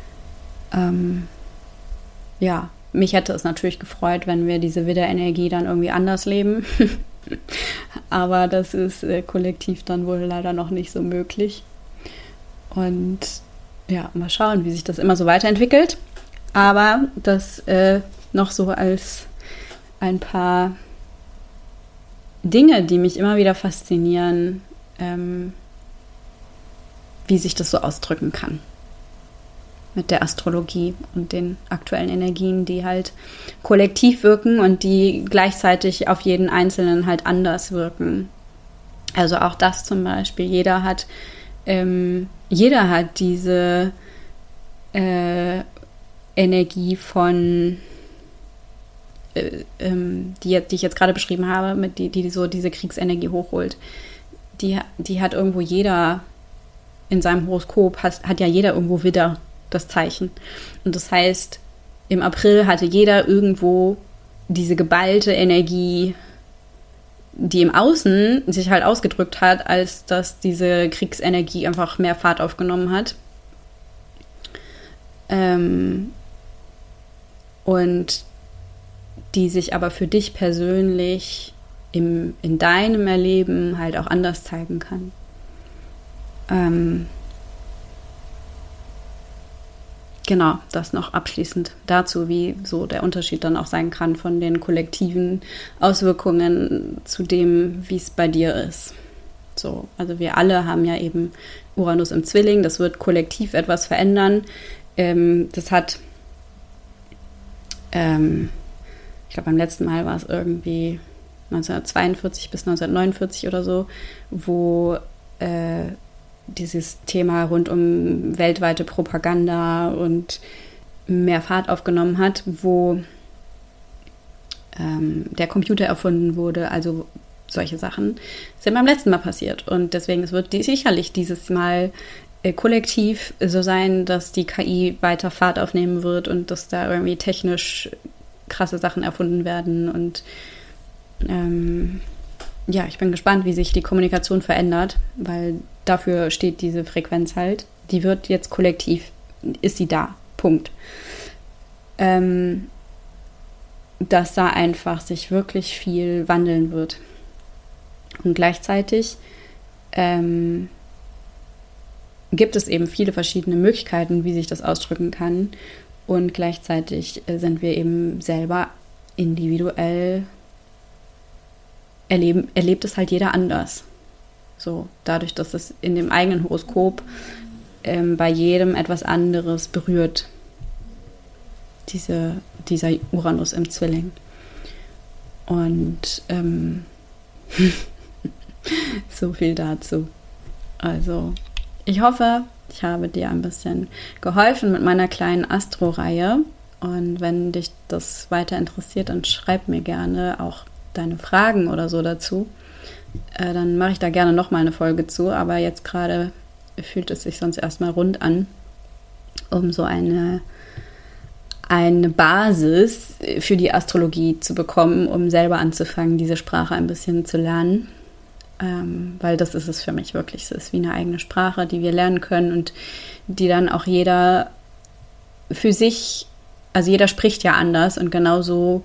A: ja, mich hätte es natürlich gefreut, wenn wir diese Widder-Energie dann irgendwie anders leben. Aber das ist kollektiv dann wohl leider noch nicht so möglich. Und ja, mal schauen, wie sich das immer so weiterentwickelt. Aber das noch so als ein paar Dinge, die mich immer wieder faszinieren, wie sich das so ausdrücken kann mit der Astrologie und den aktuellen Energien, die halt kollektiv wirken und die gleichzeitig auf jeden Einzelnen halt anders wirken. Also auch das zum Beispiel, jeder hat diese Energie von die ich jetzt gerade beschrieben habe, die so diese Kriegsenergie hochholt. Die hat irgendwo jeder in seinem Horoskop, hat ja jeder irgendwo Widder, das Zeichen. Und das heißt, im April hatte jeder irgendwo diese geballte Energie, die im Außen sich halt ausgedrückt hat, als dass diese Kriegsenergie einfach mehr Fahrt aufgenommen hat. Und die sich aber für dich persönlich in deinem Erleben halt auch anders zeigen kann. Genau, das noch abschließend dazu, wie so der Unterschied dann auch sein kann von den kollektiven Auswirkungen zu dem, wie es bei dir ist. So, also wir alle haben ja eben Uranus im Zwilling, das wird kollektiv etwas verändern. Das hat, ich glaube beim letzten Mal war es irgendwie 1942 bis 1949 oder so, wo dieses Thema rund um weltweite Propaganda und mehr Fahrt aufgenommen hat, wo der Computer erfunden wurde, also solche Sachen sind beim letzten Mal passiert. Und deswegen es wird sicherlich dieses Mal kollektiv so sein, dass die KI weiter Fahrt aufnehmen wird und dass da irgendwie technisch krasse Sachen erfunden werden. Und ja, ich bin gespannt, wie sich die Kommunikation verändert, weil dafür steht diese Frequenz halt. Die wird jetzt kollektiv, ist sie da, Punkt. Dass da einfach sich wirklich viel wandeln wird. Und gleichzeitig gibt es eben viele verschiedene Möglichkeiten, wie sich das ausdrücken kann. Und gleichzeitig sind wir eben selber individuell, erlebt es halt jeder anders. So, dadurch, dass es in dem eigenen Horoskop bei jedem etwas anderes berührt. Dieser Uranus im Zwilling. Und so viel dazu. Also, ich hoffe, ich habe dir ein bisschen geholfen mit meiner kleinen Astro-Reihe. Und wenn dich das weiter interessiert, dann schreib mir gerne auch deine Fragen oder so dazu. Dann mache ich da gerne nochmal eine Folge zu. Aber jetzt gerade fühlt es sich sonst erstmal rund an, um so eine Basis für die Astrologie zu bekommen, um selber anzufangen, diese Sprache ein bisschen zu lernen. weil das ist es für mich wirklich. Es ist wie eine eigene Sprache, die wir lernen können und die dann auch jeder für sich, also jeder spricht ja anders und genauso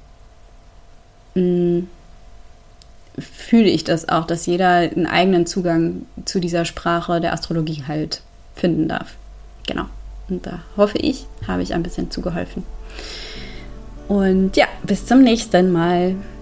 A: fühle ich das auch, dass jeder einen eigenen Zugang zu dieser Sprache der Astrologie halt finden darf. Genau. Und da hoffe ich, habe ich ein bisschen zugeholfen. Und ja, bis zum nächsten Mal.